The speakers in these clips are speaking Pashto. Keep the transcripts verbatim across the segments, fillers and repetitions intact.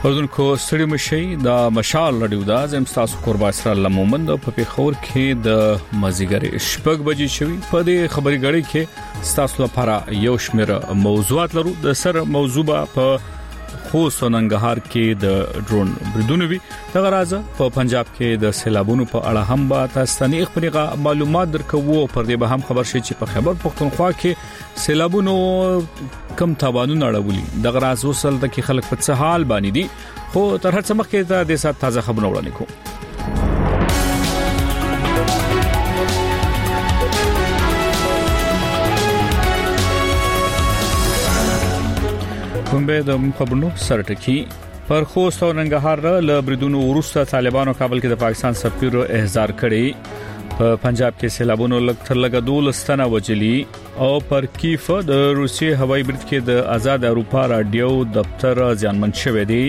اوردونکو ستړي مشي د مشال رادیو دا زم تاسو قربا اسرار لمومند په پیښور کې د مازیګر شپږ بجې شوي په دې خبري غړي کې تاسو لپاره یو شمېر موضوعات لرو د سر موضوع په خوست او ننګرهار کې د ډرون بریدونو وی دغه راځه په پنجاب کې د سیلابونو په اړه هم با تاسو نه خبري معلومات درکو پر دې به هم خبر شي چې په خبر پختونخوا کې سیلابونو کم تاوانونه اړولي دغه راز وصل د کې خلک په څه حال باندې دي خو تر هڅه مخکې د سات تازه خبرونه وړاندې کوم کومبه د خبرونو سرټکی پر خوست او ننګرهار له بریدونو وروسته طالبانو کابل کې د پاکستان سفیر احضار کړي په پنجاب کې سیلابونو لږ تر لږه دولستنه وجلی او پر کیف د روسي هوایي برید کې د آزاد اروپا رادیو دفتر ځانمن شوې دی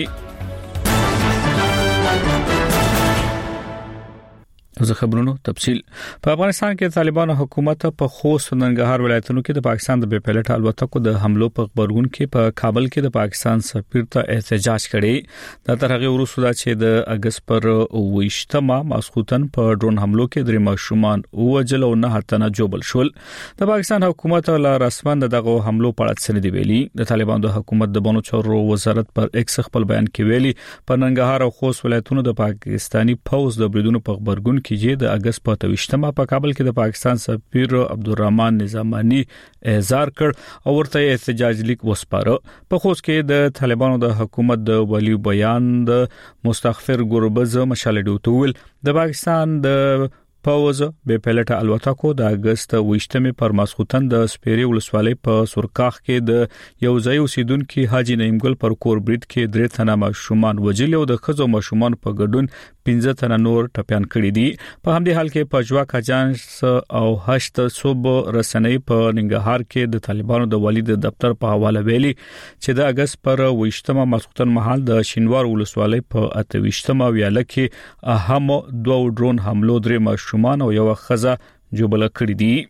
زه خبرونو تفصیل په افغانستان کې طالبانو حکومت په خوست او ننګرهار ولایتونو کې د پاکستان د بې پلټ الوتکو د حملو په خبرګون کې په کابل کې د پاکستان سفیر ته احتجاج کړي د ترغه وروسته چې د اگست پر ویشتمه ماسخوتن په ډرون حملو کې درې ماشومان وجل او نه هتنه جوبل شول د پاکستان حکومت له رسمن دغه حملو په اړه څه دی ویلي د طالبانو د حکومت د بانو چارو وزارت پر ایکس خپل بیان کې ویلي په ننګرهار او خوست ولایتونو د پاکستاني فوز د بریدونو په خبرګون کې د اگست په تویشتمه په کابل کې د پاکستان سفیر عبدالرحمن نظامانی احضار کړ او ورته احتجاج لیک وسپاره په خوست کې د طالبانو د حکومت د ولی بیان د مستغفر ګربز مشال ډوتول د پاکستان د پاوز به پلټ الوتکو د اگست ویشتمه پر ماسخوتن د سپيري ولسوالۍ په سورکاخ کې د یو ځای اوسیدونکو حاجی نعیم ګل پر کور برید کې درې تنه ماشومان وجل او د خزو ماشومان په ګډون پنځه تنه نور ټپيان کړي دي په همدې حال کې پجوا کاجانس او هشت صوب رسنۍ په ننګرهار کې د طالبانو د والي د دفتر په حواله ویلي چې د اگست پر ویشتمه ماسخوتن مهال د شینوار ولسوالۍ په اتويشتمه ویاله کې اهم دوه ډرون حملو درې شومان او یو خزه جوبله کړی دي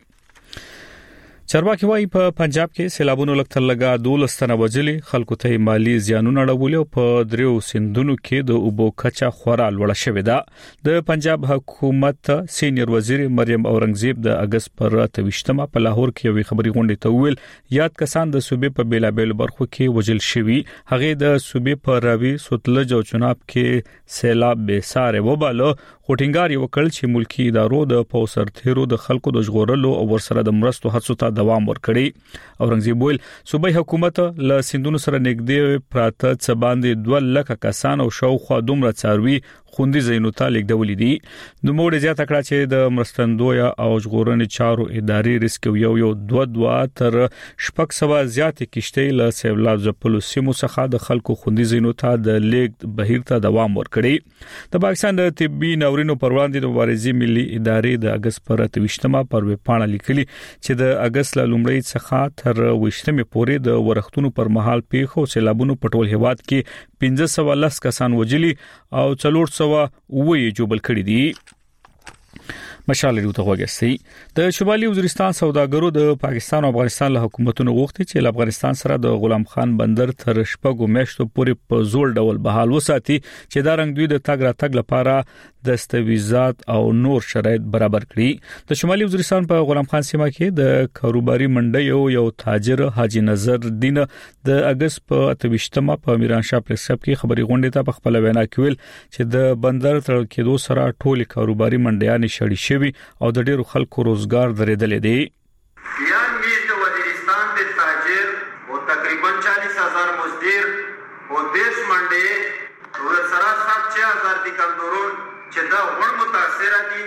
چارواکي وايي په پنجاب کې سیلابونو لکتل لگا دولستنه وجلي خلکو ته مالی زیانونه اړولي او په دریو سندونو کې د اوبو کچا خورا لوړه شوې ده د پنجاب حکومت سینیئر وزیر مریم اورنګزیب د اگست پر تویشتمه په لاهور کې یو خبري غونډه ته ویل یاد کسان د صوبې په بیلا بیل برخو کې وجل شوي هغه د صوبې په راوي سوتلج او چناب کې سیلاب به ساره وباله خوټینګار یو کړل چې ملکی ادارو د پوسر تیرو د خلکو د ژغورلو او ورسره د مرستو هڅو ته دوام ورکړي اورنګزیب ویل صوبای حکومت له سندونو سره نږدې پراته څه باندې دوه لک کسان او شاوخوا دومره څاروي خوندي زینو ته لیکدولې دي نو موږ زیاته کړه چې د مرستندوی او ژغورنې چارو اداري ریسک یو یو دوه دوه تر شپږ سوا زیات کشته له سیلاب ځپلو سیمو څخه د خلکو خوندي زینو ته د لیک بهیر ته دوام ورکړي د پاکستان د طبي ناورینو پر وړاندې د مبارزې ملي ادارې د اگست پر تویشتمه پر وپاڼه لیکلي چې د اگست له لومړۍ څخه تر ویشتمه پورې د ورښتونو پر مهال پیښو سیلابونو په ټول هیواد کې پنځه سوه لس کسان وجلي او څلور سوه وې جوبل کړي دي مشال ریو ته وګورئ د شمالي وزیرستان سوداګرو د پاکستان او افغانستان له حکومتونو غوښتي چې له افغانستان سره د غلام خان بندر تر شپږو میاشتو پورې په زول ډول بحال وساتي چې دا رنګ دوی د تګ راتګ لپاره دستاویزات او نور شرایط برابر کړي د شمالي وزیرستان په غلام خان سیمه کې د کاروباري منډي یو یو تاجر حاجی نظر دین د اگست په اتويشتمه په میران شاه پریس کلب کې خبري غونډه ته په خپل وینا کې ویل چې د بندر تر کېدو سره ټول کاروباري منډيان شړي شوی او د ډیرو خلکو روزګار درېدل دي بیان می د وزیرستان د تاجر او تقریبا چالیس هزار مزدور او دیش منډي او سره سات چھ هزار د کمزورون چې دا ور متاثر دي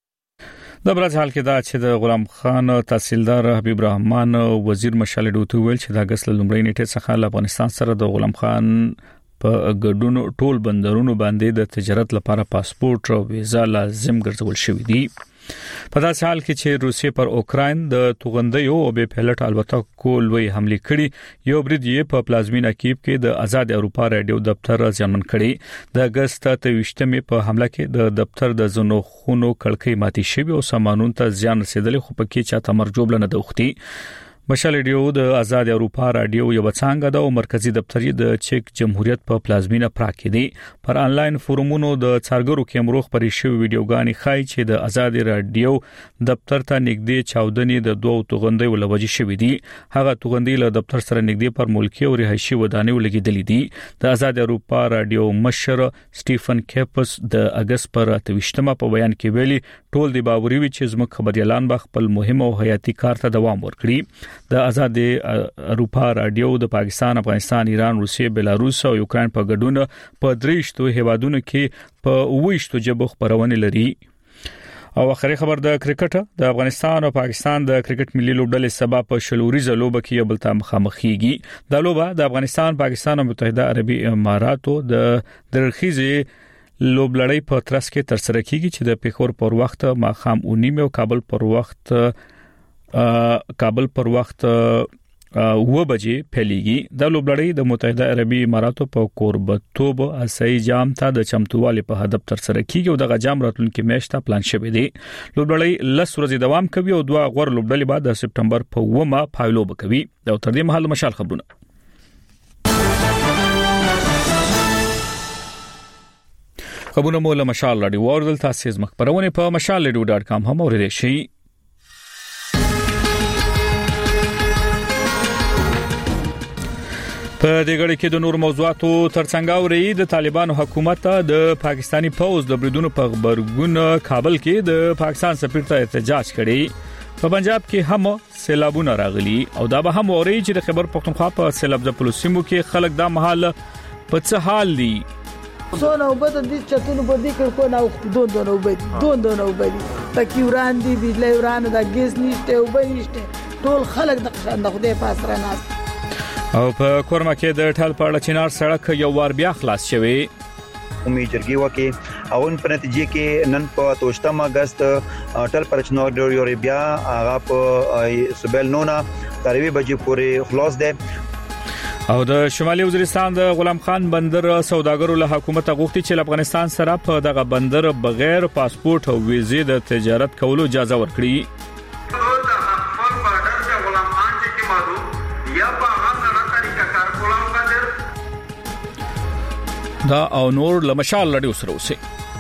د برج حال کې دا چې د غلام خان تحصیلدار حبیب رحمان وزیر مشال ډوتو ویل چې د اگست لومړۍ نیټه څخه افغانستان سره د غلام خان په ګډون ټول بندرونو باندې د تجارت لپاره پاسپورت او ویزا لازم ګرځول شوې دي په داسې حال کې چې روسیې پر اوکراین د توغندیو او به پلټ الوتکو لوی حمله کړي یو برید یې په پلازمینا کیف کې د آزاد اروپا رادیو دفتر ځانمن کړي د اگست تویشتمه په حمله کې د دفتر د زنو خونو کړکۍ ماتې شوې او سامانون ته زیان رسیدلی خو پکې چاته مرجوب لنه دوختي مشال رادیو د آزاد اروپا رادیو یو څنګه د مرکزی دفتر د چک جمهوریت په پلازمینه پراګ کې دی پر انلاین فورمونو د څارګرو کیمرو خبري شوی ویډیوګانی خای چې د آزاد رادیو دفتر ته نږدې چاودنې د دوه توغندې ولوجي شوی دی هغه توغندې له دفتر سره نږدې پر ملکی او رهایشي ودانې ولګیدلې دي د آزاد اروپا رادیو مشر سټيفن کیپس د اگست پر اتوشتمه په بیان کې ویلي ټول دی باوري وي چې زموږ خبريالان به خپل مهم او حیاتي کار ته دوام ورکړي د آزاد اروپا رادیو د پاکستان، افغانستان، ایران، روسیې، بلاروس او یوکرين په ګډون په دریشتو هیوادونو کې په وښتو جبو خبرونه لري. او اخري خبر د کرکټ د افغانستان او پاکستان د کرکټ ملي لوبډلې سبا په شلوريزه لوبه کې یو بل ته مخامخېږي. د لوبه د افغانستان، پاکستان او متحده عربي اماراتو د درخیزي لوبلړۍ په ترڅ کې تر سره کیږي چې د پیښور پر وخت ماخام اونیم او کابل پر وخت کابل پر وخت و بجې پیلېږي. د لوبلړۍ د متحده عربي اماراتو په کوربتوب اسای جام ته د چمتووالي په هدف تر سره کیږي او د جام راتلونکي میاشت پلان شوی دی. لوبلړۍ لس ورځې دوام کوي او دوه غوړ لوبډلې بعد د سپټمبر په اومه پایلو بکوي. دا تر دې مهال مشال خبرونه. خبرونه مو له مشال رادیو ورل تاسو مخبرونه په مشال رادیو ډاټ کام هم اوریدئ شئ. په دې غړي کې د نور موضوعاتو ترڅنګ اوري د طالبانو حکومت د پاکستانی فوج د بریدونو په خبرګون کابل کې د پاکستان سفیر ته احتجاج کړي. په پنجاب کې هم سیلابونه راغلي او دا به هم اوري چې د خبر پښتونخوا په سیلاب د پولیسو کې خلک د محل په څه حال دي. سونه وبد دي چتونو په دې کې کو نه وخت دوه دوه وبد دوه دوه وبد پکې وران دي بجلی وران د ګیس نشته او بنشته ټول خلک د قشان د خدای پاس را ناس. او په کورما کې د ټال پاړه چینار سړک یو وار بیا خلاص شوی. امید جرګي وکي او په نتیجه کې نن په توشتم اگست ټال پاړه چینار د یو بیا هغه په سبل نونا تروي بجې پورې خلاص ده. او د شمالي وزیرستان د غلام خان بندر سوداګرو له حکومت غوښتي چې افغانستان سره په دغه بندر بغیر پاسپورت او ویزې د تجارت کولو اجازه ورکړي. دا او نور لمشال لړیو سره اوسه.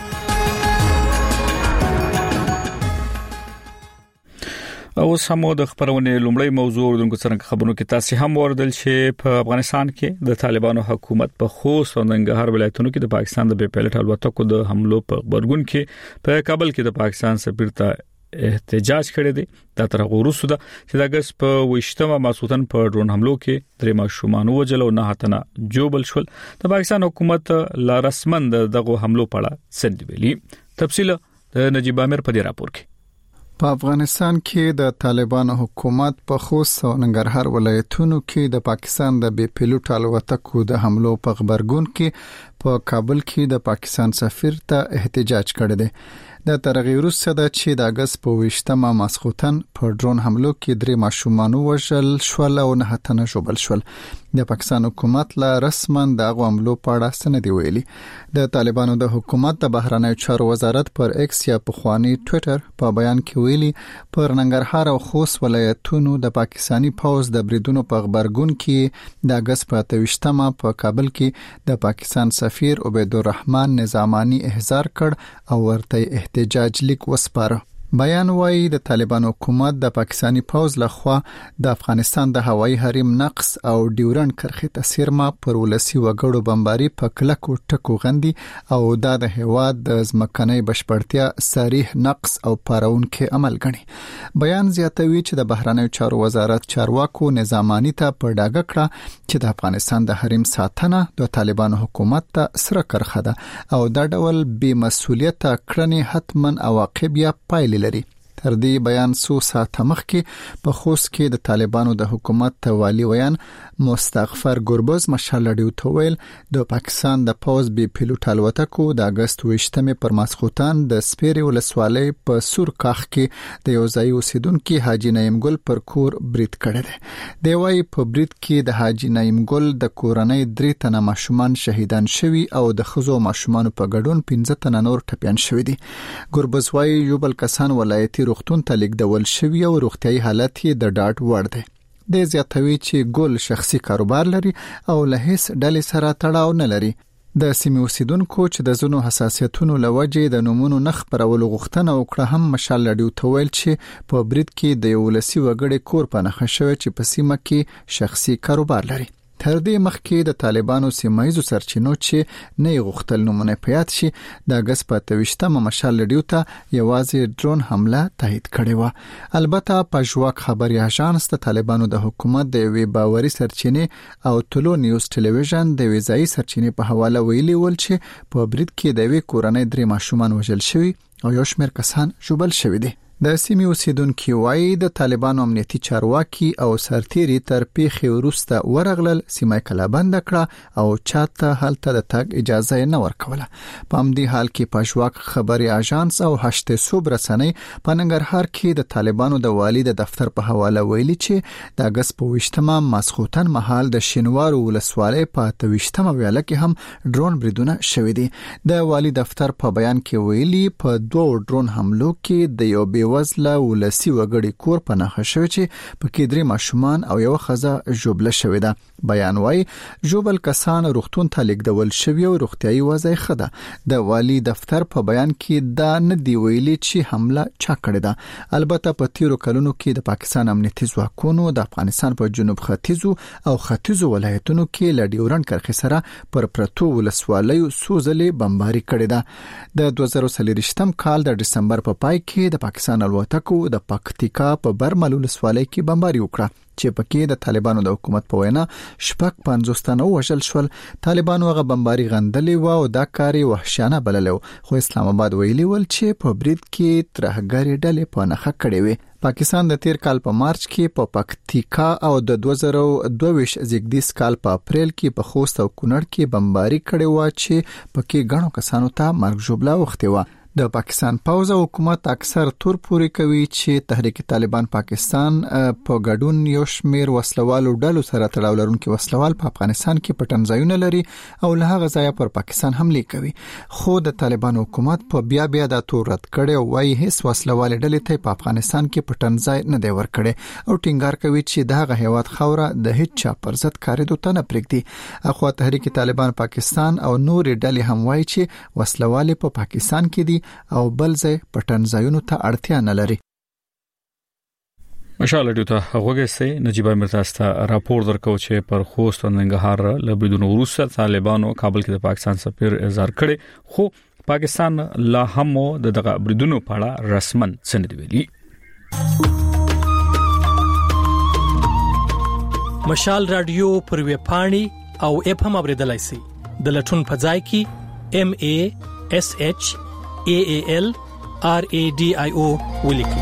او سمو د خبرونه لومړی موضوع دغه څنګه خبرونه کې تاسو هم وردل چې په افغانستان کې د طالبانو حکومت په خوست او ننګرهار ولایتونو کې د پاکستان د بي پيلټ الوتکو د حملو په خبرګون کې په کابل کې د پاکستان سفیر ته احتجاج کړی دی. دا تر غوروسو ده چې د اگست په وشتمه ماسوتن په ډرون حملو کې درې ماشومان وژل او نه هتنه جوبل شول. د پاکستان حکومت لا رسمن دغه حملو په اړه سند ویلي. تفصیل د نجیب امیر په دې راپور کې. په افغانستان کې د طالبانو حکومت په خوست او ننګرهار ولایتونو کې د پاکستان د بي پيلوټ الوتکو د حملو په خبرګون کې په کابل کې د پاکستان سفیر ته احتجاج کړی دی. د ترغیب وروسته د چې د اگست په وشتمه ماسخوتن په ډرون حملو کې درې ماشومان وژل شول او نه تنه جوبل شول. د پاکستان حکومت لا رسمن د حملو په اړه سند ویلي. د طالبانو د حکومت د بهرنیو چارو وزارت پر ایکس یا په خواني ټوئیټر په بیان کې ویلي پر ننګرهار او خوست ولایتونو د پاکستانی فوج د بریدونو په خبرګون کې د اگست په اتوشتمه په کابل کې د پاکستان سفیر عبیدالرحمن نظامانی احضار کړ او ورته احتجاج لیک وسپاره. بیان وايي د طالبانو حکومت د پاکستانی فوج لخوا د افغانستان د هوایي حریم نقص او ډیورند کرښې تسیرما پر ولسی وګړو بمباري په کلکو ټکو غندي او دا د هواد د ځمکنۍ بشپړتیا صریح نقص او پارونکي عمل ګڼي. بیان زیاتوي چې د بهرنیو چارو وزارت چارواکو نظامانی ته په ډاګه کړه چې د افغانستان د حریم ساتنه د طالبانو حکومت ته سره کرخه ده او دا ډول بې مسؤلیت کړنې حتمن عواقب یا پایلې لري. تر دې بیان سو ساعت مخکې په خوست کې د طالبانو د حکومت والی ویان مستغفر ګربز مشال لډیو تویل د پاکستان د پوز بي پيلوټ الوتکو د اگست وشتمه پر ماسخوتان د سپيري ولسوالۍ په سور کاخ کې د یو ځای اوسیدونکو حاجی نعیم ګل پر کور برید کړی دی. دی وايي په برید کې د حاجی نعیم ګل د کورنۍ درې تنه ماشومان شهیدان شوي او د خزو ماشومان په ګډون پنځه تنه نور ټپيان شوي دي. ګربز وايي یو بل کسان ولایتي روغتون ته لیږدول شوی او روغتيایي حالت یې د ډاډ وړ دی. د زیاتوي چې ګل شخصي کاروبار لري او له هیڅ ډلې سره تړاو نه لري. د سیمې اوسیدونکو چې د زونو حساسیتونو لوجې د نومونو نخ پرولو غوښتنه وکړه هم مشال رادیو ته ویل چې په برید کې د یو ولسي وګړي کور په نښه شوی چې په سیمه کې شخصي کاروبار لري. تر دې مخکې د طالبانو سیمایزو سرچینو چې نه غوښتل نومونه پیات شي د اگست په تویشتمه مشال رادیو ته یوازې ډرون حمله تایید کړې و. البته پژواک خبري اژانس د طالبانو د حکومت د وی باوري سرچینې او ټولو نیوز ټلویزیون د ویزای سرچینې په حواله ویلي ول چې په برید کې د وی کورنۍ درې ماشومان وژل شوي او یو شمېر کسان ژوبل شوي دي. د سیمې اوسیدونکو وايي د طالبانو امنیتي چارواکي او سرتيري تر پیښې وروسته ورغلل سیمه کلابند کړه او چاته هلته د تګ اجازه نه ورکوله. په همدې حال کې پښواک خبري اژانس او هشت صوب رسنۍ په ننګرهار کې د طالبانو د والی د دفتر په حواله ویلي چې د اگست په وشتمه مسخوتن محل د شینوار ولسوالۍ په تويشتمه ویاله کې هم ډرون بریدونه شوې دي. د والی دفتر په بیان کې ویلي په دوه ډرون حملو کې د یو وزله ولسی وګړي کور په نښه شوی چې پکې درې ماشومان او یو ښځه ژوبله شوې ده. بیان وايي ژوبل کسان روغتون ته لیږدول شوي او روغتيایي وضعیت ښه ده. د والی دفتر په بیان کې دا نه دی ویلي چې حمله چا کړې ده. البته په تیرو کلونو کې د پاکستان امنیتي ځواکونو د افغانستان په جنوب ختیځو او ختیځو ولایتونو کې له ډیورنډ کرښې سره پر پرتو ولسوالیو سوزلې بمباري کړې ده. د دوه زره څلوېښتم کال د دسمبر په پای کې د پاکستان الوتکو د پکتیکا په برمل ولسوالۍ کې بمباري وکړه چې پکې د طالبانو د حکومت په وینا شپږ پنځوس تنه وژل شول. طالبانو هغه بمباري غندلې و او دا کاری وحشیانه بللو، خو اسلام آباد ویلي ول چې په برید کې ترهګری ډلې په نخښه کړې وي. پاکستان د تیر کال په مارچ کې په پکتیکا او د دوه زره دوه ویشت زیږدیز کال په اپریل کې په خوست او کونړ کې بمباري کړې و چې پکې غنو کسانو ته مرګ ژوبله وخته و. د پاکستان پوځ او حکومت اکثر تور پوري کوي چې تحریک طالبان پاکستان په ګډون یو شمیر وسلوالو ډلو سره تړاو لرونکي وسلوال په افغانستان کې پټنځایونه لري او له هغه ځایه پر پاکستان حمله کوي. خو د طالبان حکومت په بیا بیا د تور رد کړي او وايي هیڅ وسلوال ډلې ته په افغانستان کې پټنځای نه دی ورکړي او ټینګار کوي چې دغه هیواد خوره د هیڅ چا پر ضد کاریدو ته نه پرېږدي. اخو تحریک طالبان پاکستان او نور ډلې هم وايي چې وسلوال په پاکستان کې دي او بل ځای پټنځایونو ته اړتیا نه لري. مشال رادیو ته هغه سي نجيب مرتاستا راپور درکو چې پر خوست ننګرهار لبیدون وروسته طالبانو کابل کې د پاکستان سفیر اظهار کړي، خو پاکستان لا هم د دغه بریدونو په اړه رسمن څه نه ویلي. مشال رادیو پر وی پاڼي او اپ هم اوریدلای شي د لټون په ځای کې ام ا اس اچ A A L R A D I O ولیکي.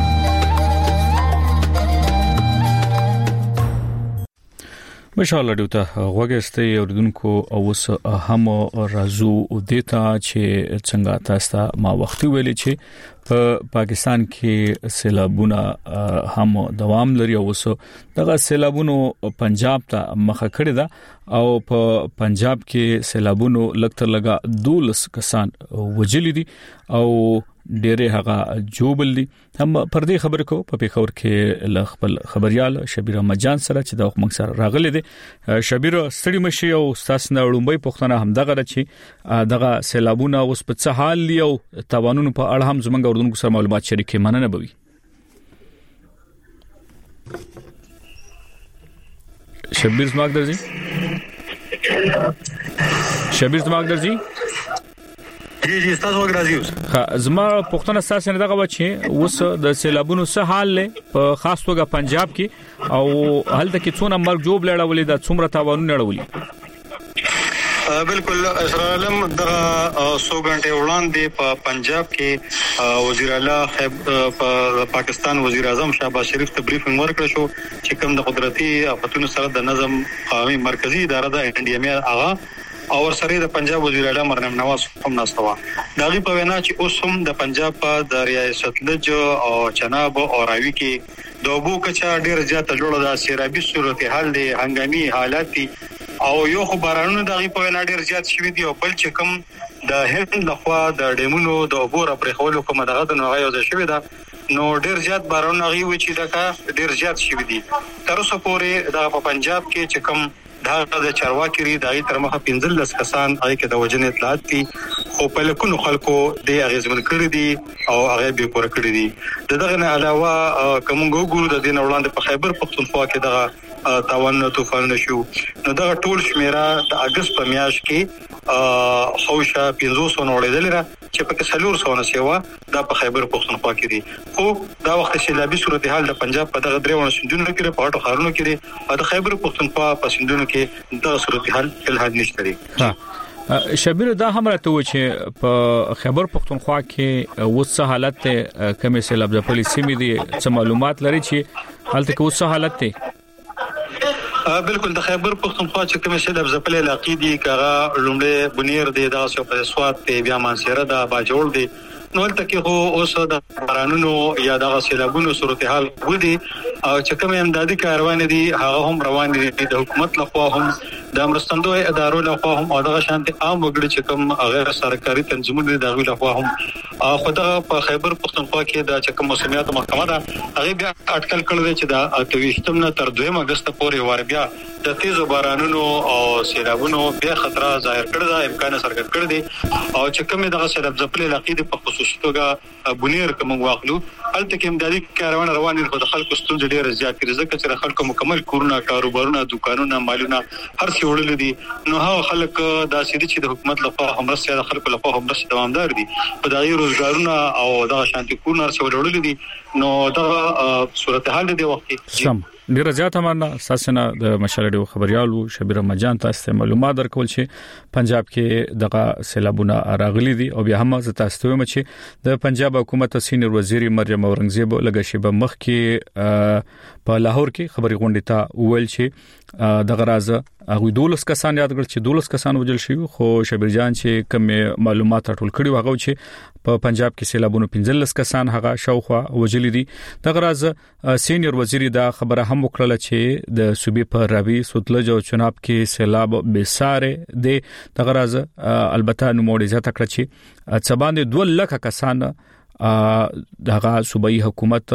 مشال رادیو ته غوږسته اوردونکو اوس هم رازو دیتا چې څنګه تاسو ما وخت ویلي چې په پاکستان کې سیلابونه هم دوام لري او اوس دغه سیلابونو پنجاب ته مخه کړی ده او په پنجاب کې سیلابونو لکتر لګا دولس کسان وجلی دي او ډېرې هغه جوبل دي. هم پر دې خبر کو په پیښور کې ل خپل خبريال شبیر احمد جان سره چې د وخت سره راغلي دي. شبیر ستړي مشي او تاسو نه وړومبي پښتنه هم دغه چې دغه سیلابونه اوس په څه حال دي او توانونو په اړه هم زمونږ اردوونکو سره معلومات شریکې مننه بوي. شبیر زماګ درځي شبیر زماګ درځي جی جی تاسو وګورئ. ها زما پښتنه تاسو نه دغه وچی اوس د سیلابونو څه حال له په خاص توګه پنجاب کې او هلته کې څونه مرګ جوړ لړولې د څومره تاوانونه لړولې. بالکل اسرائیلم د سو غنټه وړاندې په پنجاب کې وزیر اعلی په پاکستان وزیر اعظم شهباز شریف ته بریفینګ ورکړ شو چې کوم د قدرتي آفتونو سره د نظم قومي مرکزی اداره د ان ډي ام اغا او سره د پنجاب وزیر اعلی مریم نواز هم ناستوا. داغي په وینا چې اوس هم د پنجاب په د ریاست لج او چناب او راوي کې د اوبو کچا ډیر زیات جوړه ده. سیرابي صورتحال دي، هنګامي حالات دي او یو خو بارانونه دغه په وینا ډیر زیات شوي دي او بل چې کوم د هند لخوا د ډیمونو د اوبو را پرې خولو کومه دغه د نوغه یو ځای شوی ده نو ډیر زیات باران غي و چې دا ډیر زیات شي دي تر اوسه پورې دا په پنجاب کې چې کوم دا د چارواکي دای تر مخه پنځلس کسان هغه کې د وجنې اطلاعات دي خو په لکونو خلکو د اغیزمن کړی دي او هغه به پوره کړی دي دغه نه علاوه کوم ګورو د دین وړاندې په خیبر پختونخوا کې دغه تاوان طوفان نشو نو دا ټول شمیره د اگست په میاشت کې خوشا پنځوس نوړېدل را چې په کسلور سونه سیوا دا په خیبر پختونخوا کې دي خو دا وخت سیلابي صورتحال د پنجاب په دغه درېونه سندونو کې په اټو خارونو کې او د خیبر پختونخوا په سندونو کې د صورتحال په حد نشته لري شبیر دا هم راته و چې په خیبر پختونخوا کې وڅ حالت کمې سیلاب د پولیسي مې دي څه معلومات لري چې حالت کې وڅ حالت ته بالکل د خیبر پختونخوا چې کوم څه د ځپلې علاقې دي کاغه لومړی بنیر دی دا څو په سواد ته بیا مانسره دا باجوړ دی نو تل کې هو اوس د بارانونو یا د سیلابونو صورتحال ودی او چې کوم امدادي کاروان دي هغه هم روان دي د حکومت لخوا هم د مرستندوی ادارو لخوا هم او د شانتي عام وګړي چې کوم غیر سرکاري تنظیمونه دي دغه لخوا هم خدای په خیبر پختونخوا کې د چکم موسمیات محکمه دا هغه بیا اټکل کړل چې دا اتويشتم نه تر دویم اگست پورې ور بیا د تیزو بارانونو او سیلابونو بیا خطر ظاهر کړی دا امکان سرګر کړی دي او چې کوم دغه سیلاب ځپلې علاقې په خصوصي توګه بنیر کوم واخلو الته کې امدادي کاروان روان دي د خلکو ستونزې ډېر زیات دي ځکه چې خلکو مکمل کورونه کاروبارونه دکانونه مالونه هر څه وړل دي نو هغه خلک دا سیدي چې د حکومت لخوا هم رسې د خلکو لخوا هم رسې دوامدار دي په دغه روزګارونه او د شانتي کورونه هر څه وړل دي نو دا صورتحال دی وختي سم ډیر زیات امانه ساسنه د مشالډو خبريالو شبیر مجان تاسو معلومات درکول چې پنجاب کې دغه سیلابونه راغلي دي او بیا هم ز تاسو ته چې د پنجاب حکومت سینیئر وزیر مریم اورنګزیب لږ شی به مخ کې په لاهور کې خبري غونډه ته ویل چې دغه راز هغه دولس کسان یاد کړ چې دولس کسان وجل شي خو شبیر جان چې کوم معلومات ټول کړي هغه چې په پنجاب کې سیلابونو پنځلس کسان هغه شاوخوا وجل دي دغه راز سینیئر وزیر دا خبره هم وکړه چې د صوبې په راوي سوتلج او چناب کې سیلاب بساره دي دغه راز البته نو موړي زیاته کړ چې څباندې دوه لک کسان دغه صوبایي حکومت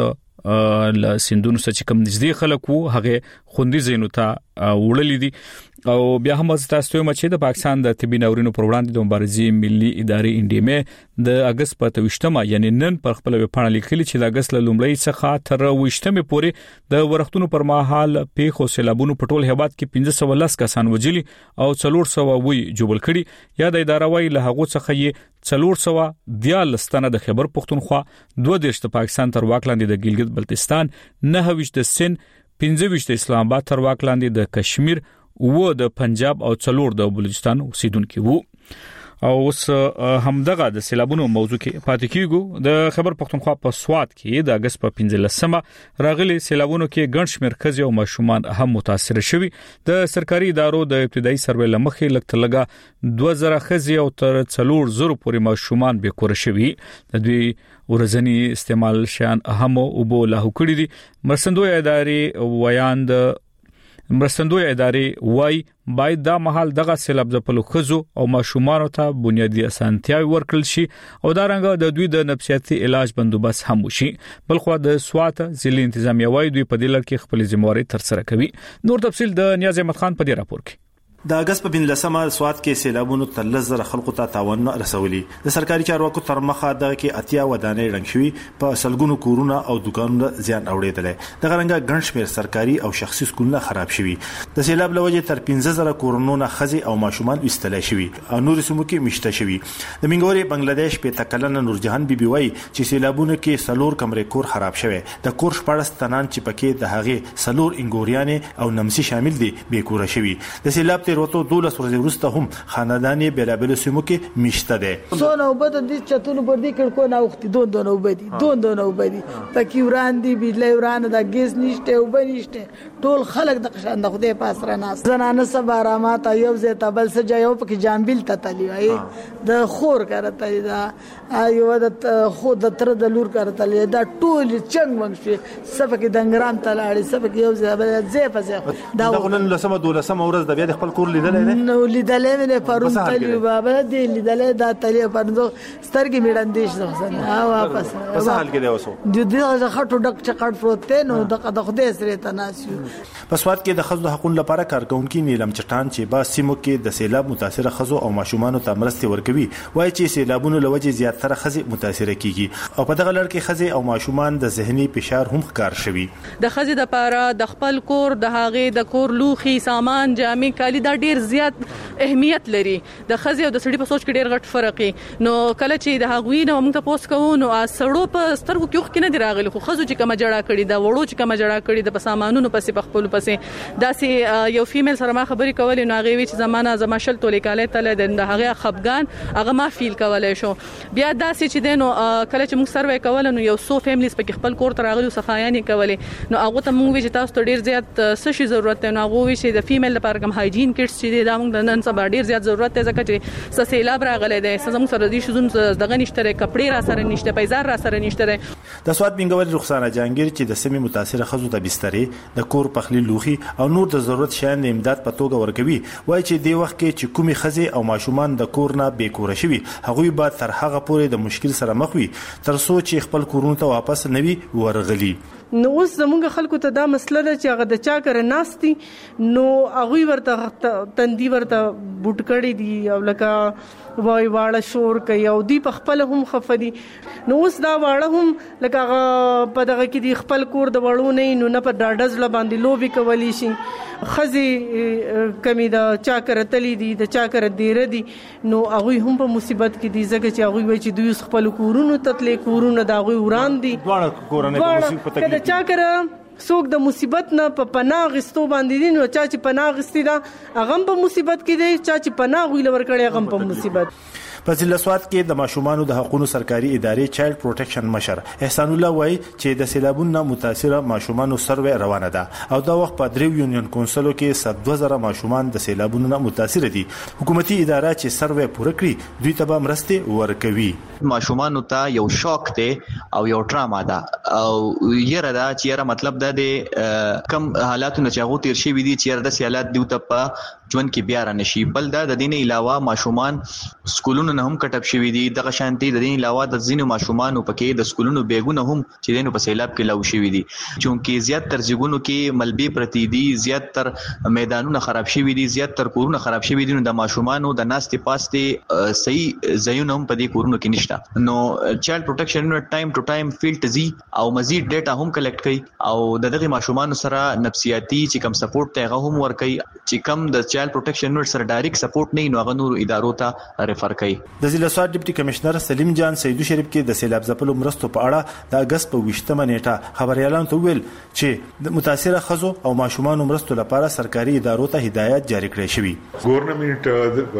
ل سندونو سچ کم نږدې خلک وو هغه خوندي زینو ته وړلې دي او بیا هم تاسو ته مچې د پاکستان د طبي ناورینو پر وړاندې د مبارزې ملي ادارې انډیمه د اگست په توشتمه یعنی نن پر خپل وپاڼه لیکلي چې د اگست لومړی څخه تر وشتمه پورې د ورختونو پر مهال پیښو سیلابونو په ټول هیواد کې پنځه سوه لس کسان وجلي او څلور سوه وی جوړل کړي یا د اداره وی له هغه څخه یې څلور سوه دیارلس تنه د خیبر پختونخوا دوه دیرش د پاکستان تر واک لاندې د ګلګت بلتستان نه ویش د سن پنځه ویش د اسلام آباد تر واک لاندې د کشمیر و د پنجاب او څلور د بلوچستان اوسیدونکو وو او اوس همدغه د سیلابونو موضوع کې پاتې کیږو د خیبر پختونخوا په سواد کې د اگست په پنځلسمه راغلي سیلابونو کې ګڼ شمېر ښځې او ماشومان هم متاثر شوي د سرکاري ادارو د ابتدایي سروې لمخې لکه لګا دوه زره ښځې او تر څلور زره پورې ماشومان به کور شوي د دوی ورځنی استعمال شان هم او بو له کړی دي مرستندوی ادارې ویاند مرستندوی ادارې وای باید دا محل دغه سیلاب ځپلو خزو او ماشومان ته بنیادی اسانتیاوي ورکړل شي او دا رنګه د دوی د نفسیاتي علاج بندوبست هم وشي بلخو د سوات ضلع انتظامیه وای دوی په دلر کې خپل ځمواري تر سره کوي نور تفصيل د نیاز احمد خان په دې راپور کې د اگست په بنلسمه سواد کې سیلابونو تر لزر خلکو ته تاوان رسولي د سرکاري چارواکو تر مخه د کې اتیا ودانې رنګ شوی په سلګونو کورونه او دکانونه زیان اوریدل د غرنګ ګڼ شمېر سرکاري او شخصي سکولونه خراب شوي د سیلاب لوجه تر پنځه زره کورونو خزي او ماشومان استل شوي او نور سمو کې مشته شوي د منګوري بنگلاديش په تکلن نور جهان بي بي وای چې سیلابونو کې سلور کمرې کور خراب شوی د کور شپږ تنان چې پکې د هغه سلور انګوريانه او نمسي شامل دي به کور شوي د سیلاب وروته دولس ورځې وروسته هم خاندانی بلابل سیمو کې میشته ده سونه وبد د چتونو پر دې کړکو نه وختي دون دون وبدي دون دون وبدي پکې وران دي بجلی وران د ګیس نشته او بنشته ټول خلک د قشان د خدای پاس را ناس زنانه سبارامات یو زه تبل سجا یو پکې جامبل ته تلی وای د خور کرته دا یو د خود د تر د لور کرته دا ټول چنګ ونګ شي سبکه دنګرام ته لاړې سبکه یو زه بل زه په زه دا غنن لسمه دولسمه ورځ د بیا د خپل کور کور لیدلې ده نو لیدلې مې پرون تلی بابا دې لیدلې دا تلی پرون سترګې میړندې شو ها واپس په حال کې دی اوسو د دې خټو ډک چقړ پروت نو د خدای سره تناسیو په سواد کې د خزو حقوقو لپاره کارکونکو نیلم چټان چې با سیمو کې د سیلاب متاثر خزو او ماشومان ته مرستې ورکوي وایي چې سیلابونو لوجه زیاتره خزي متاثر کیږي او په دغه لړ کې خزي او ماشومان د ذهني فشار هم ښکار شوي د خزي د پاره د خپل کور د هاغه د کور لوخي سامان جامې کالي دا ډیر زیات اهمیت لري د خزي او د سړي په سوچ کې ډیر غټ فرق نو کله چې د هاغوی نو موږ ته پوس کوو نو سړو په سترګو کې وخت نه دی راغلی خو خزو چې کوم جړه کړي دا وړو چې کوم جړه کړي د سامانونو پسې په خپل پسې داسې یو فیمیل سره ما خبرې کولې نو هغه وی چې زمانہ زما شل تولې کاله تل د هغه خفغان هغه ما فیل کولای شو بیا داسې چې دینو کله چې موږ سروې کول نو یو سو فیملیز په خپل کور ته راغلي صفایانې کولې نو هغه ته موږ وی چې تاسو ډیر زیات څه شي ضرورت دی نو هغه وی چې د فیمیل لپاره کوم هایجین کټس چې دا موږ نن سبا ډیر زیات ضرورت دی ځکه چې سیلاب راغلی دی زموږ سره د شوزون دغه نشته کپڑے را سره نشته پیزار را سره نشته د سواد بنګول رخصانه جهانگیر چې د سیمې متاثر خزو ته بسترې د کور پخلی لوخي او نور د ضرورت شیان د امداد په توګه ورکوي وایي چې د وخت کې چې کومي خزي او ماشومان د کور نه بې کور شوي هغوی به تر هغه پورې د مشکل سره مخ وي تر څو چې خپل کورونو ته واپس نوي ورغلي نو اوس زموږ خلکو ته دا مسله ده چې هغه د چا کر ناستي نو هغه ورته تندي ورته بوت کړي دي او لکه وای واړه شور کوي او دی په خپل هم خفدي نو اوس دا واړه هم لکه هغه په دغه کې دی خپل کور د وړو نه نو نه په ډاډز ل باندې لوبي کولی شي خزي کمی دا چا کر تلی دي د چا کر ډیر دي نو هغه هم په مصیبت کې دي ځکه چې هغه وای چې دوی خپل کورونو تتلې کورونه دا غوي وران دي دواړه کورونه په مصیبت کې چا کر څوک د مصیبت نه په پناه غستو باندې دي نو چا چې پناه غستی دا هغه په مصیبت کې دي چا چې پناه ویل ورکړي هغه په مصیبت په ضلع سواد کې د ماشومانو د حقوقو سرکاري ادارې چایلډ پروټیکشن مشر احسان الله وایي چې د سیلابونو متاثره ماشومانو سروې روانه ده او دا وخت په دریو یونین کونسلو کې صد دوه زره ماشومان د سیلابونو متاثر دي حکومتي اداره چې سروې پوره کړي دوی ته به مرستې ورکوي ماشومانو ته یو شوک ته او یو ډراما ده او یره دا چې یره مطلب ده د کم حالاتونو چې هغه تیر شي وي دي چې یره د حالات دی ته په ژوند کې بیا را نشي بل دا د دین علاوه ماشومان سکولونو نه هم کټپ شوی دي د شانتي د دین علاوه د ځینو ماشومان په کې د سکولونو بیګونه هم چې دینو په سیلاب کې لاو شوی دي چونکه زیات تر ځګونو کې ملبي پرتی دي زیات تر میدانونه خراب شوی دي زیات تر کورونه خراب شوی دي نو د ماشومانو د ناستې پاسته صحیح ځایونه هم په دې کورونو کې نشته نو چایلډ پروټیکشن یونټ ټایم ټو ټایم فیلډ زی او مزید ډیټا هم کلیکټ کوي او د دغه ماشومانو سره نفسیاتي چې کم سپورټ ته هغه هم ورکوي چې کم د چایلډ پروټیکشن یونټ سره ډایرکټ سپورټ نه نو هغه نور ادارو ته ریفر کوي د ضلع سواد ډیپټي کمشنر سلیم جان سیدو شریف کې د سیلاب ځپلو مرستو په اړه د اگست په ویشتمه نیټه خبريالانو ته ویل چې د متاثره خزو او ماشومان مرستو لپاره سرکاري ادارو ته هدایت جاری کړې شوی ګورنمنت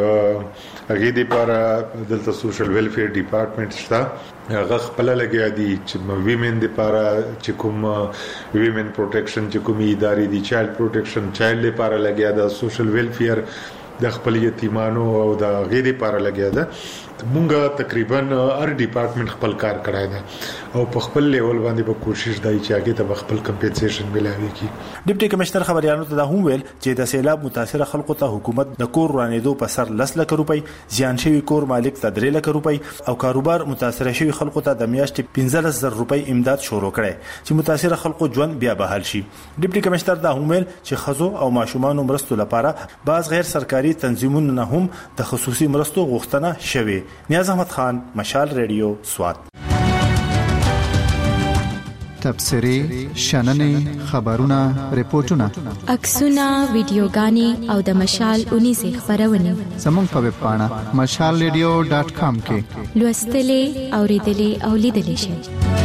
هغه د لپاره دلته سوشل ویلفیر ډپارټمنټ شته هغه خپل لګیا دي چې ویمن د لپاره چې کوم ویمن پروټیکشن چې کوم ادارې دي چایلډ پروټیکشن چایلډ لپاره لګیا ده سوشل ویلفیر د خپل یتیمانو او د غیر لپاره لګیا ده مونږه تقریبا هر ډپارټمنټ خپل کار کړای ده او په خپل لیول باندې به کوشش دای چې هغه ته خپل کمپنسیشن ملاوي کی ډیپټي کمشنر خبريالانو ته دا هم ویل چې د سیلاب متاثره خلکو ته حکومت د کور رانیدو په سر لس لک روپۍ زیان شوی کور مالک ته درې لک روپۍ او کاروبار متاثره شوی خلکو ته د میاشتې پنځه زره روپۍ امداد شروع کړي چې متاثره خلکو ژوند بیا بحال شي ډیپټي کمشنر دا هم ویل چې خزو او ماشومان مرستو لپاره بعض غیر سرکاري تنظیمونو نه هم د خصوصي مرستو غوښتنه شوه نیاز احمد خان مشال ریډیو سوات تبصرې شننې خبرونه ریپورتونه عکسونه ویډیوګانې او د مشال اونیزه خبرونه زموږ په ویب پاڼه مشال ریډیو ډاټ کام کې لوستلې اوریدلې او لیدلې شئ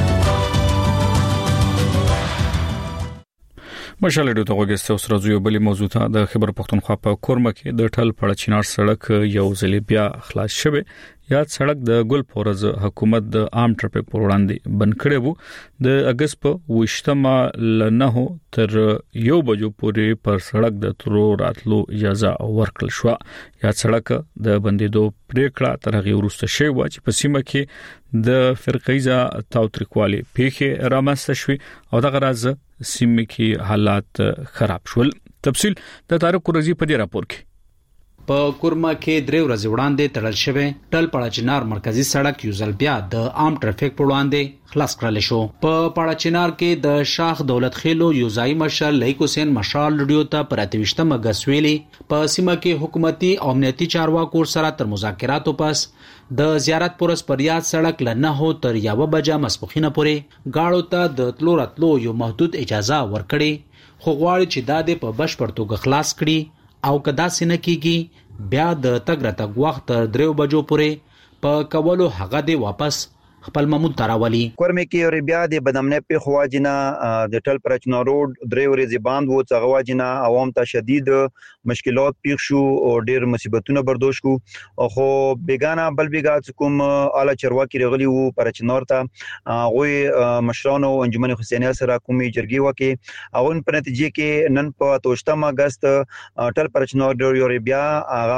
مشال ریډیو ته وګورئ اوس راځو یو بل موضوع ته د خبر پښتونخوا په کورمه کې د ټل پړ چینار سړک یو ځل بیا خلاص شوه یاد سړک د ګل پورز حکومت د عام ټرافیک پر وړاندې بند کړی وو د اگست په وشتمه لنه تر یو بجو پورې پر سړک د ترو راتلو اجازه ورکړل شو یاد سړک د بندیدو پریکړه تر هغه وروسته شوی و چې په سیمه کې د فرقیزه تاوتریکوالي پیښه رامنځته شوې او د غراز سیمه کې حالات خراب شول تفصیل د طارق قرزی په دې راپور کې په کورما کې درې ورځې وړاندې تړل شوی ټل پړاچنار مرکزی سړک یو ځل بیا د عام ټرافیک په وړاندې خلاص کړل شو. په پړاچنار کې د شاخ دولت خېلو یوزای مشر لیک حسین مشال لډیو ته پر اتوشتمه غسویلی په سیمه کې حکومتي او امنیتي چارواکو سره تر مذاکراتو پس د زیارت پورس پریاد سړک لنه هو تر یو بجه مسپخینه پورې گاړو ته د تلو راتلو یو محدود اجازه ورکړي، خو غواړي چې دا د په بشپړ توګه خلاص کړي او کدا سینه کیږي بیا د تګ راتګ وخت تر دریو بجو پورې په کولو هغه دی واپس خپل ممون تراولي. کورمه کې اور بیا د بدامنه په خواجنا د ټل پرچنا روډ درې ورځې باند وو څنګه واجنا عوام ته شدید مشکلات پیښ شو او ډېر مصیبتونه برداشت کو او خو بیگانه بل بیگا کوم اعلی چرواکي رغلی وو پرچنار ته غوي مشرانو انجمن حسینیه سره کومي جرګي وکي او په نتیجه کې نن په توشتم اگست ټل پرچنا روډ اور بیا هغه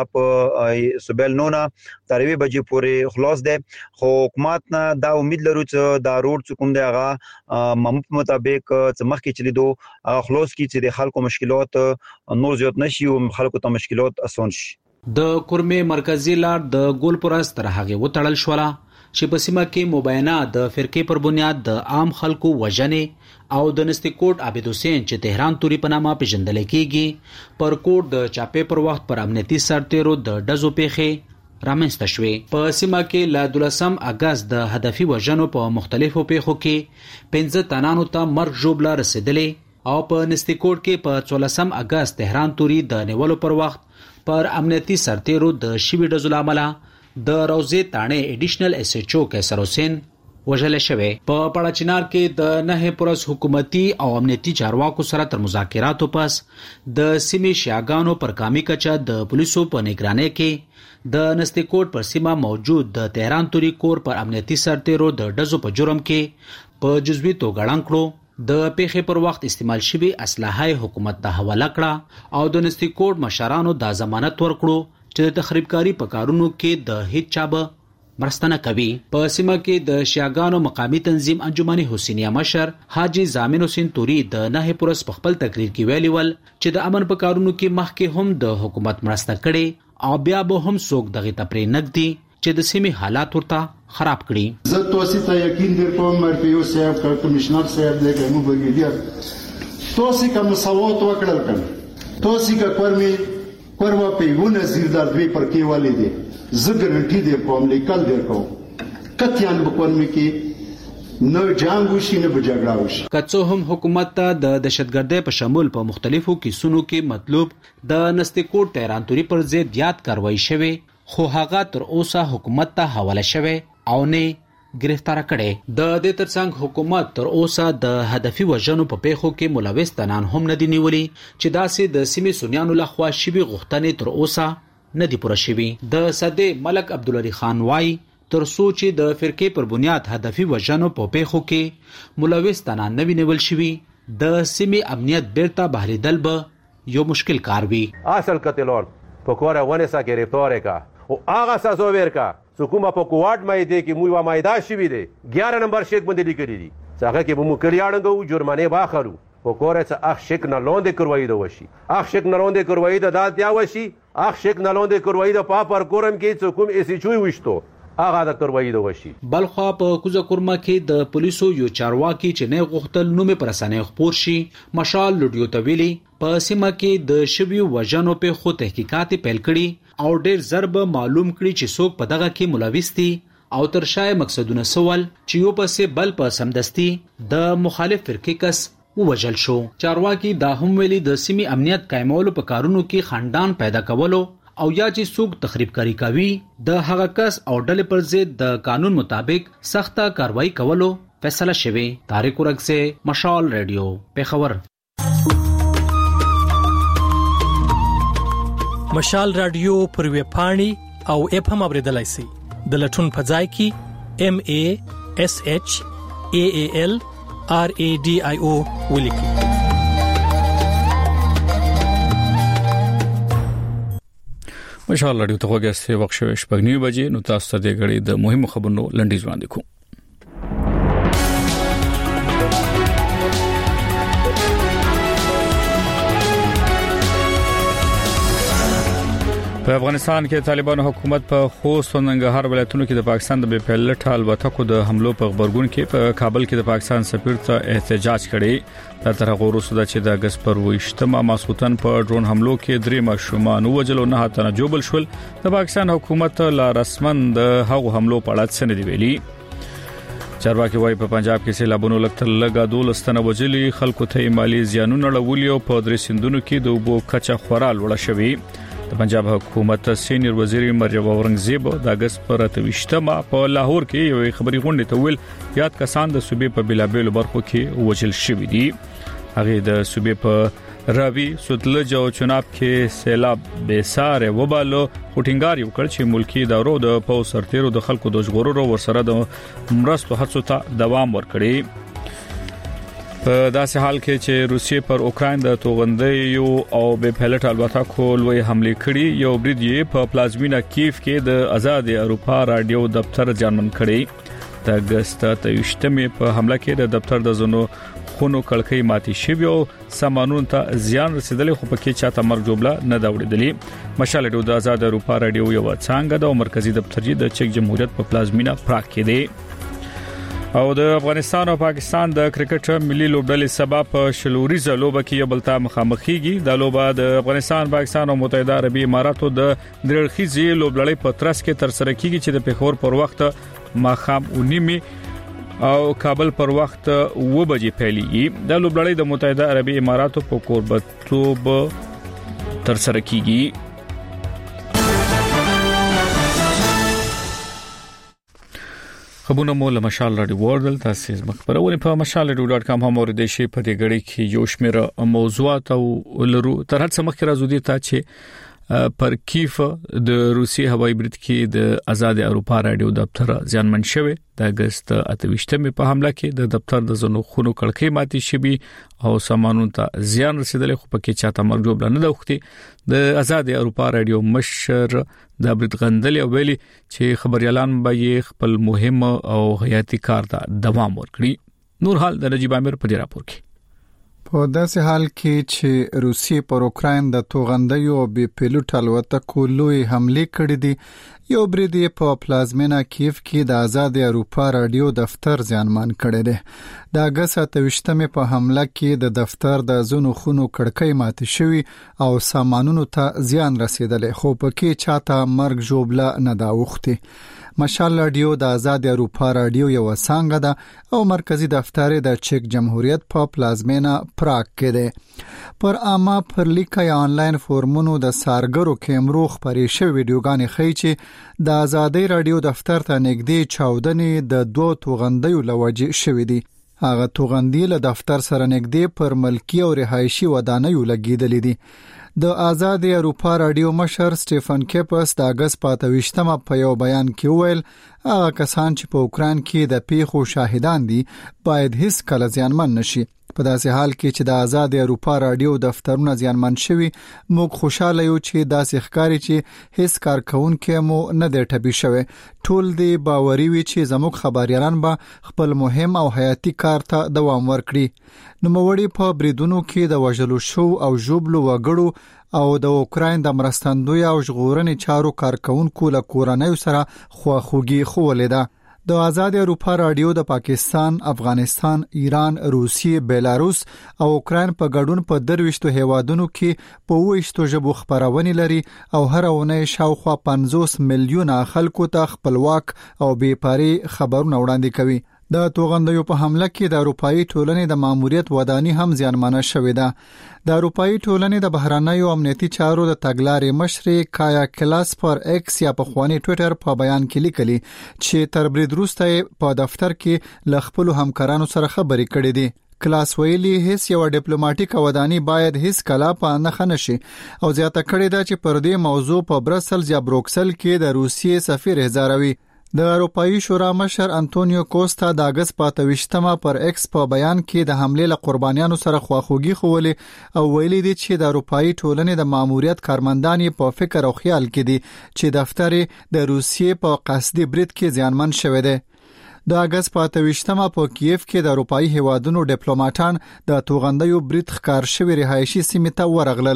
په سبل نونا تروي بجې پورې خلاص ده، خو حکومت نه دا امید لرو چې دا روډ کوم دی هغه ممپ مطابق څمخ کې چلی دو خلاص کی چې د خلکو مشکلات نور زیات نشي او خلکو ته مشکلات اسان شي. د کورمه مرکزی لار د ګول پرس تر هغه وټړل شولا چې په سیمه کې مبینه د فرقې پر بنیاد د عام خلکو وژنې او د نستیکوټ عابد حسین چې تهران توري په نامه پیژندل کېږي پر کوټ د چاپې پر وخت پر امنیتي سرتیرو د ډزو پیښې رامنځته شوې. په سیمه کې ل دولسم اگست د هدفي وژنو په مختلفو پیښو کې پنځه تنانو ته مرګ ژوبله رسیدلې او په نستیکوټ کې په څوارلسم اگست تهران توري د نیولو پر وخت پر امنیتي سرتیرو د شوي ډزو له امله د روزې تاڼې اډیشنل ایس ایچ او کیسر حسین وژل شوی. په پړاچنار کې د نه پرس حکومتي او امنیتي چارواکو سره تر مذاکراتو پس د سیمې شیاګانو پر کامی کچا د پولیسو په نگرانی کې د نستیکوټ پر سیمه موجود د تهران توري کور پر امنیتي سرتیرو د ډزو په جرم کې په جزوي توګه ړنګ کړو. د پیښې پر وخت استعمال شوی اسلحه حکومت ته حواله کړه او د نستیکوټ مشرانو د ضمانت ورکړو چې د تخریبکاری په کارونو کې د هیڅ چا به مرستنه کوي. په سیمه کې د شیاګانو مقامی تنظیم انجمن حسینیه مشر حاجی زامن حسین توري د نه پرس په خپل تقریر کې ویلي ول چې د امن په کارونو کې مخکې هم د حکومت مرسته کړي او بیا به هم څوک دغه تپرې نګدي چې د سیمې حالات ورته خراب کړي. زه تاسو ته یقین درکوم مرپیو صاحب کمشنر صاحب دغه مو بګیدیا تاسو کوم سوات وکړل کړه تاسو کا کورمي کورما په ونه زیردار دوی پر کې والي دي زه ګرانټي دې کوم لیکل درکو کتیان بکورمي کې نو جنگ وشي نه بجګړه وشي. کڅو هم حکومت ته د دهشتګردۍ په شمول په مختلفو کیسونو کې مطلوب د نستیکوټ تهران توري پر ضد یاد کاروایی شوه، خو هغه تر اوسه حکومت ته حواله شوه او نه گرفتار کړي. د دې ترڅنګ حکومت تر اوسه د هدفي وژنو په پیښو کې ملوث تنان هم نه دی نیولي چې داسې د سیمې سنیانو لخوا شوي غوښتنې تر اوسه نه دی پوره شوي. د صدې ملک عبدالعلی خان وای تر سوچ د فرقې پر بنیاد هدفي وژنو په پیښو کې ملوث تنان نه وینول شوي د سیمې امنیت بیرته بهریدل به یو مشکل کار وي. اصل قتلون په کوره ونه سا گرفتار کا او هغه سازو ورکا حکومت په کوارد مې دي کې موږ مایدا شوی دي یازده نمبر شیک باندې لیکلي دي څنګه کې به مو کلیاړنګو جرمانه باخرو په کوره څه اخ شیک نه لوند کروي د وشي اخ شیک نه لوند کروي د دات یا وشي اخ شیک نه لوند کروي د پاپر کورم کې څه کوم اسی چوي وشتو هغه د کروي د وشي. بلخوا په کوزه کورما کې د پولیسو یو چارواکي چې نه غوښتل نومې پر اسانه خپور شي مشال لډیو تویلی په سیمه کې د شوی وژنو په خو تحقیقات پیل کړي او ډېر ضرب معلوم کړي چې څوک په دغه کې ملوث دي او تر شای مقصدونه سوال چې یو پسې بل په سمدستي د مخالف فرقې کس ووجل شو. چارواکي دا هم ویلي د سیمې امنیت قائمولو په کارونو کې خندان پیدا کولو او یا چې څوک تخریب کاری کوي د هغه کس او ډلې پر ضد د قانون مطابق سخته کاروایی کولو فیصله شوه. طارق ورغسه مشال ریډیو پیښور. مشال رادیو پر وی پاڼي او اپ هم اوریدلای شي د لټون په ځای کې ام ا اس اچ ا ا ال ار ا ډي آی او ولیکي. مشال رادیو ته وګورئ وخت شوه شپږ نیو بجې نو تاسو ته د غړي د مهمو خبرونو لنډیز وړاندې کوم. په افغانستان کې طالبانو حکومت په خوست او ننګرهار ولایتونو کې د پاکستان د بي پي ایل الوتکو د حملو په خبرګون کې په کابل کې د پاکستان سفیر ته احتجاج کړي د تر غورو سودا چې د اگست پر وشتمه ماسوتن په ډرون حملو کې درې ماشومان وجلو نه تنه جوبل شول د پاکستان حکومت لا رسمن د هغو حملو په اړه څه نه دی ویلي. چارواکي وايي په پنجاب کې سیلابونو لکتل لګا دولستنه وجلي خلکو ته مالی زیانونه لولي او په درې سندونو کې د وبو کچا خورال وړه شوی. د پنجاب حکومت سینیئر وزیر مریم اورنګزیب د اگست پر اتوشتمه په لاهور کې یو خبري غونډه ته ویل یاد کسان د صوبې په بلابل برخو کې وجل شوی دي. هغه د صوبې په راوي سوتلج او چناب کې سیلاب بیسار وبالو خټینګار یو کړ چې ملکی دورو د پاو سرتیرو د خلکو د ژغورو ورسره د مرستو هڅو ته دوام ورکړي. په داسې حال کې چې روسیې پر اوکراین د توغندیو او بي پي ایل الوتکو لوی حمله کړې یو برید یې په پلازمینا کیف کې د آزاد اروپا رادیو دفتر ځانمن کړی. د اگست تیشتمه په حمله کې د دفتر د زونو خونو کړکۍ ماتي شوی او سامانونو ته زیان رسیدلی خو پکې چاته مرګ جوړه نه دا وړېدلی. مشال د آزاد اروپا رادیو یو څنګه د مرکزی دفتر د چک جمهوریت په پلازمینا پراګ کې دی. او د افغانستان او پاکستان د کرکټ ملي لوبډلې سبب په شلوريزه لوبه کې یو بلتا مخامخيږي. د لوبه د افغانستان پاکستان او متحده عربي اماراتو د درخيزي لوبډلې په ترڅ کې تر سره کیږي چې د پیښور پر وخت ماخام اونیمي او کابل پر وخت و بجې پیلېږي. د لوبډلې د متحده عربي اماراتو په کوربتوب تر سره کیږي. خبرونه مو له مشال رادیو ورلد تاسو مخبرونه په مشال رادیو ډاټ کام هم اوریدئ شئ. په دې غړي کې یو شمېر موضوعات او لرو تر هڅه مخکې راځو دي ته چې پر کیف د روسي هوایي برید کې د آزاد اروپا رادیو دفتر ځانمن شوی. د اگست اتوشتمه په حمله کې د دفتر د زونو خونو کړکۍ ماتي شوی او سامانونو ته زیان رسیدلی خو پکې چاته مرګ جوړ نه دوختي. د آزاد اروپا رادیو مشر د برید غندل او ویلي چې خبريالان به خپل مهم او حیاتي کار ته دوام ورکړي. نور حال د نجیب امیر په راپور کې په داسې حال کې چې روسیې پر اوکراین د توغندیو او بي پي ایل الوتکو لوی حمله کړې دي یو برید په پلازمینا کیف کې د آزاد اروپا رادیو دفتر ځانمان کړی دی. د اگست اتوشتمه په حمله کې د دفتر د زونو خونو کړکۍ ماتي شوی او سامانونو ته زیان رسیدلی خو پکې چاته مرګ جوړه نه دا وختي. مشال رادیو د آزاد اروپا رادیو یو څنګه ده او مرکزی دفتر د چک جمهوریت په پلازمینا پراګ کې ده. پر عامه پر لیکه یا آنلاین فورمونو د سارګرو کیمرو خبرې شوی ویډیوګانې ښیي چې د آزادۍ رادیو دفتر ته نږدې چاودنې د دوه توغندیو لوجې شوې دي. هغه توغندې له دفتر سره نږدې پر ملکی او رهایشي ودانیو لګیدلې دي. د آزاد اروپا رادیو مشر سټيفن کیپس د اگست پاتويشتمه په یو بیان کې ویل هغه کسان چې په اوکران کې د پیښو شاهدان دي باید هیڅ کله زیانمن نشي. په داسې حال کې چې د آزاد اروپا رادیو دفترونه زیانمن شوي موږ خوشاله یو چې داسې ښکاري چې هیڅ کارکونکو مو نه دی ټپي شوی. ټول دی باوري وي چې زموږ خبريالان به خپل مهم او حیاتي کار ته دوام ورکړي. نوموړي په بریدونو کې د وژلو شو او جوبلو وګړو او د اوکراین د مرستندوی او ژغورنې چارو کارکونکو له کورنۍ سره خواخوږي خوولې ده. د آزاد اروپا رادیو د پاکستان، افغانستان، ایران، روسیې، بیلاروس او اوکراین په ګډون په درويشتو هیوادونو کې په وښتو ژبو خبرونه لري او هر اونۍ شاوخوا پنځوس میلیونه خلکو ته خپلواک او بې پاري خبرونه وړاندې کوي. د توغندیو په حمله کې د اروپאי ټولنې د ماموریت ودانی هم زیانمنه شوې ده. د اروپאי ټولنې د بهرنیو امنیتي چارو د تګلارې مشر کایا کلاس پر ایکس یا په خواني ټوئیټر په بیان کې لیکلي چې تر برید وروسته په دفتر کې ل خپل همکارانو سره خبرې کړې دي. کلاس ویلي هیڅ یو ډیپلوماټیک ودانی باید هیڅ کلا په نه خنشي او زیاته کړې ده چې پر دې موضوع په برسل یا بروکسل کې د روسیې سفیر هزاروي. د اروپאי شورا مشر انټونیو کوستا د اگست پاتويشتمه پر ایکس په بیان کې د حمله له قربانیانو سره خواخوږي خوولې او ویلي دي چې د اروپאי ټولنې د ماموریت کارمندان په فکر او خیال کې دي چې دفتر د روسیې په قصدي برید کې زیانمن شوی دی. د اگست پاتويشتمه په کیف کې د اروپאי هیوادونو ډیپلوماټان د توغندیو برید ښکار شوی رهایشي سیمه ته ورغلل.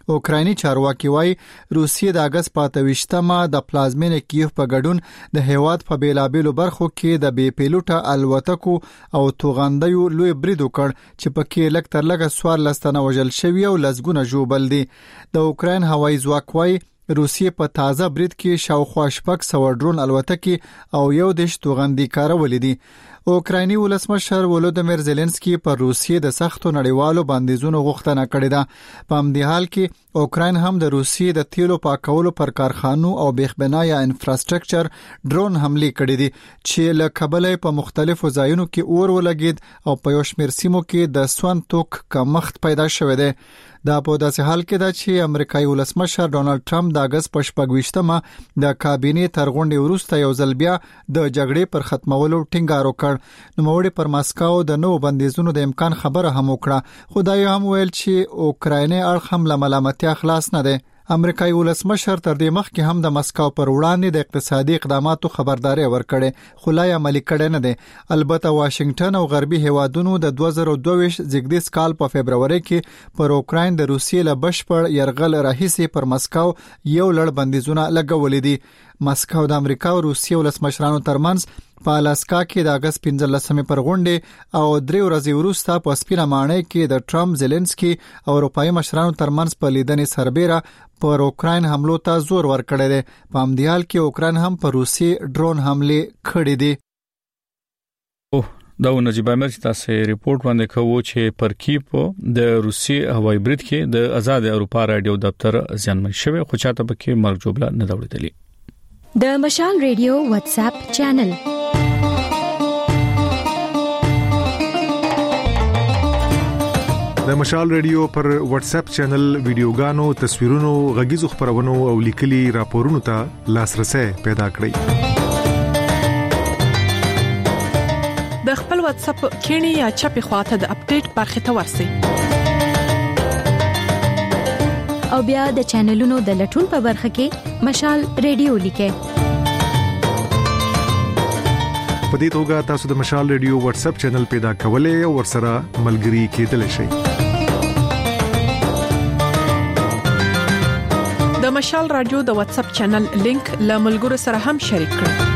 اوکرایني چارواکي وايي روسیې د اگست پاتويشتمه د پلازمین کیف په ګډون د هیواد په بیلابېلو برخو کې د بي پیلوټه الوتکو او توغندیو لوی برید وکړ چې په کې لک تر لګه سوار لستنه وژل شوی او لسګونه جوړبل دي. د اوکراین هوایي ځواک وايي روسیې په تازه برید کې شاوخوا شپږ سوه ډرون الوتکې او یو دیش توغندي کارولې دي. اوکرایني ولسمشر ولودیمیر زيلنسکي پر روسیې د سختو نړیوالو بندیزونو غوښتنه کړې ده. په همدې حال کې اوکراین هم د روسیې د تیلو پاکولو پر کارخانو او بېخبنا یا انفراستراکچر ډرون حمله کړې دي چې له کابل په مختلفو ځایونو کې اور ولګید او په یو شمېر سیمو کې د سون توک کمښت پیدا شوه دی. دا په داسې حال کې ده چې امریکایي ولسمشر ډونالد ټرمپ د اگست په شپږویشتمه د کابینې تر غونډې وروسته یو ځل بیا د جګړې پر ختمولو ټینګار وکړ. نوموړي پر ماسکو د نوو بندیزونو د امکان خبره هم وکړه، خو دا هم ویل چې اوکرایني اړخ هم له ملامتیا خلاص نه دی. امریکایي ولسمشر تر دې مخکې هم د مسکو پر وړاندې د اقتصادي اقداماتو خبرداري ورکړې، خو لا یې عملي کړې نه ده. البته واشنگټن او غربي هیوادونو د دوه زره دوه ویشت زیږدیز کال په فبرवरी کې پر اوکراین د روسیې له بشپړ يرغل راهیسې پر مسکو یو لړ بندیزونه لګولې دي. مسکو د امریکا او روسیې ولسمشرانو ترمنځ په الاسکا کې د اگست پنځلسمې پر غونډې او درې ورځې وروسته په سپینه ماڼۍ کې د ټرمپ زيلنسکي او اروپאי مشرانو ترمنځ په لیدنې سربېره پر اوکراین حملو ته زور ورکړی دی. په همدې حال کې اوکراین هم پر روسیې ډرون حمله کړې دي. او دا نجیب امیر چې تاسو ریپورت باندې کوو چې پر کیپ د روسیې هوایي برید کې د آزاد اروپا رادیو دفتر ځانمن شوی، خو چاته پکې مرګ جوړه نه دوړېدلی. د مشال ریډیو واتس اپ چینل د مشال ریډیو پر واتس اپ چینل ویډیوګانو، تصویرونو، غږیزو خبرونو او لیکلي راپورونو ته لاسرسي پیدا کړئ. د خپل واتس اپ کینی یا چپی خواته د اپډیټ برخه ته ورسئ او بیا د چینلونو د لټون په برخه کې مشال ریډیو لیکئ. په دې توګه تاسو د مشال ریډیو واتس اپ چینل پیدا کولای او ورسره ملګري کېدلی شئ. د مشال رادیو د واتس اپ چینل لینک له ملګرو سره هم شریک کړئ.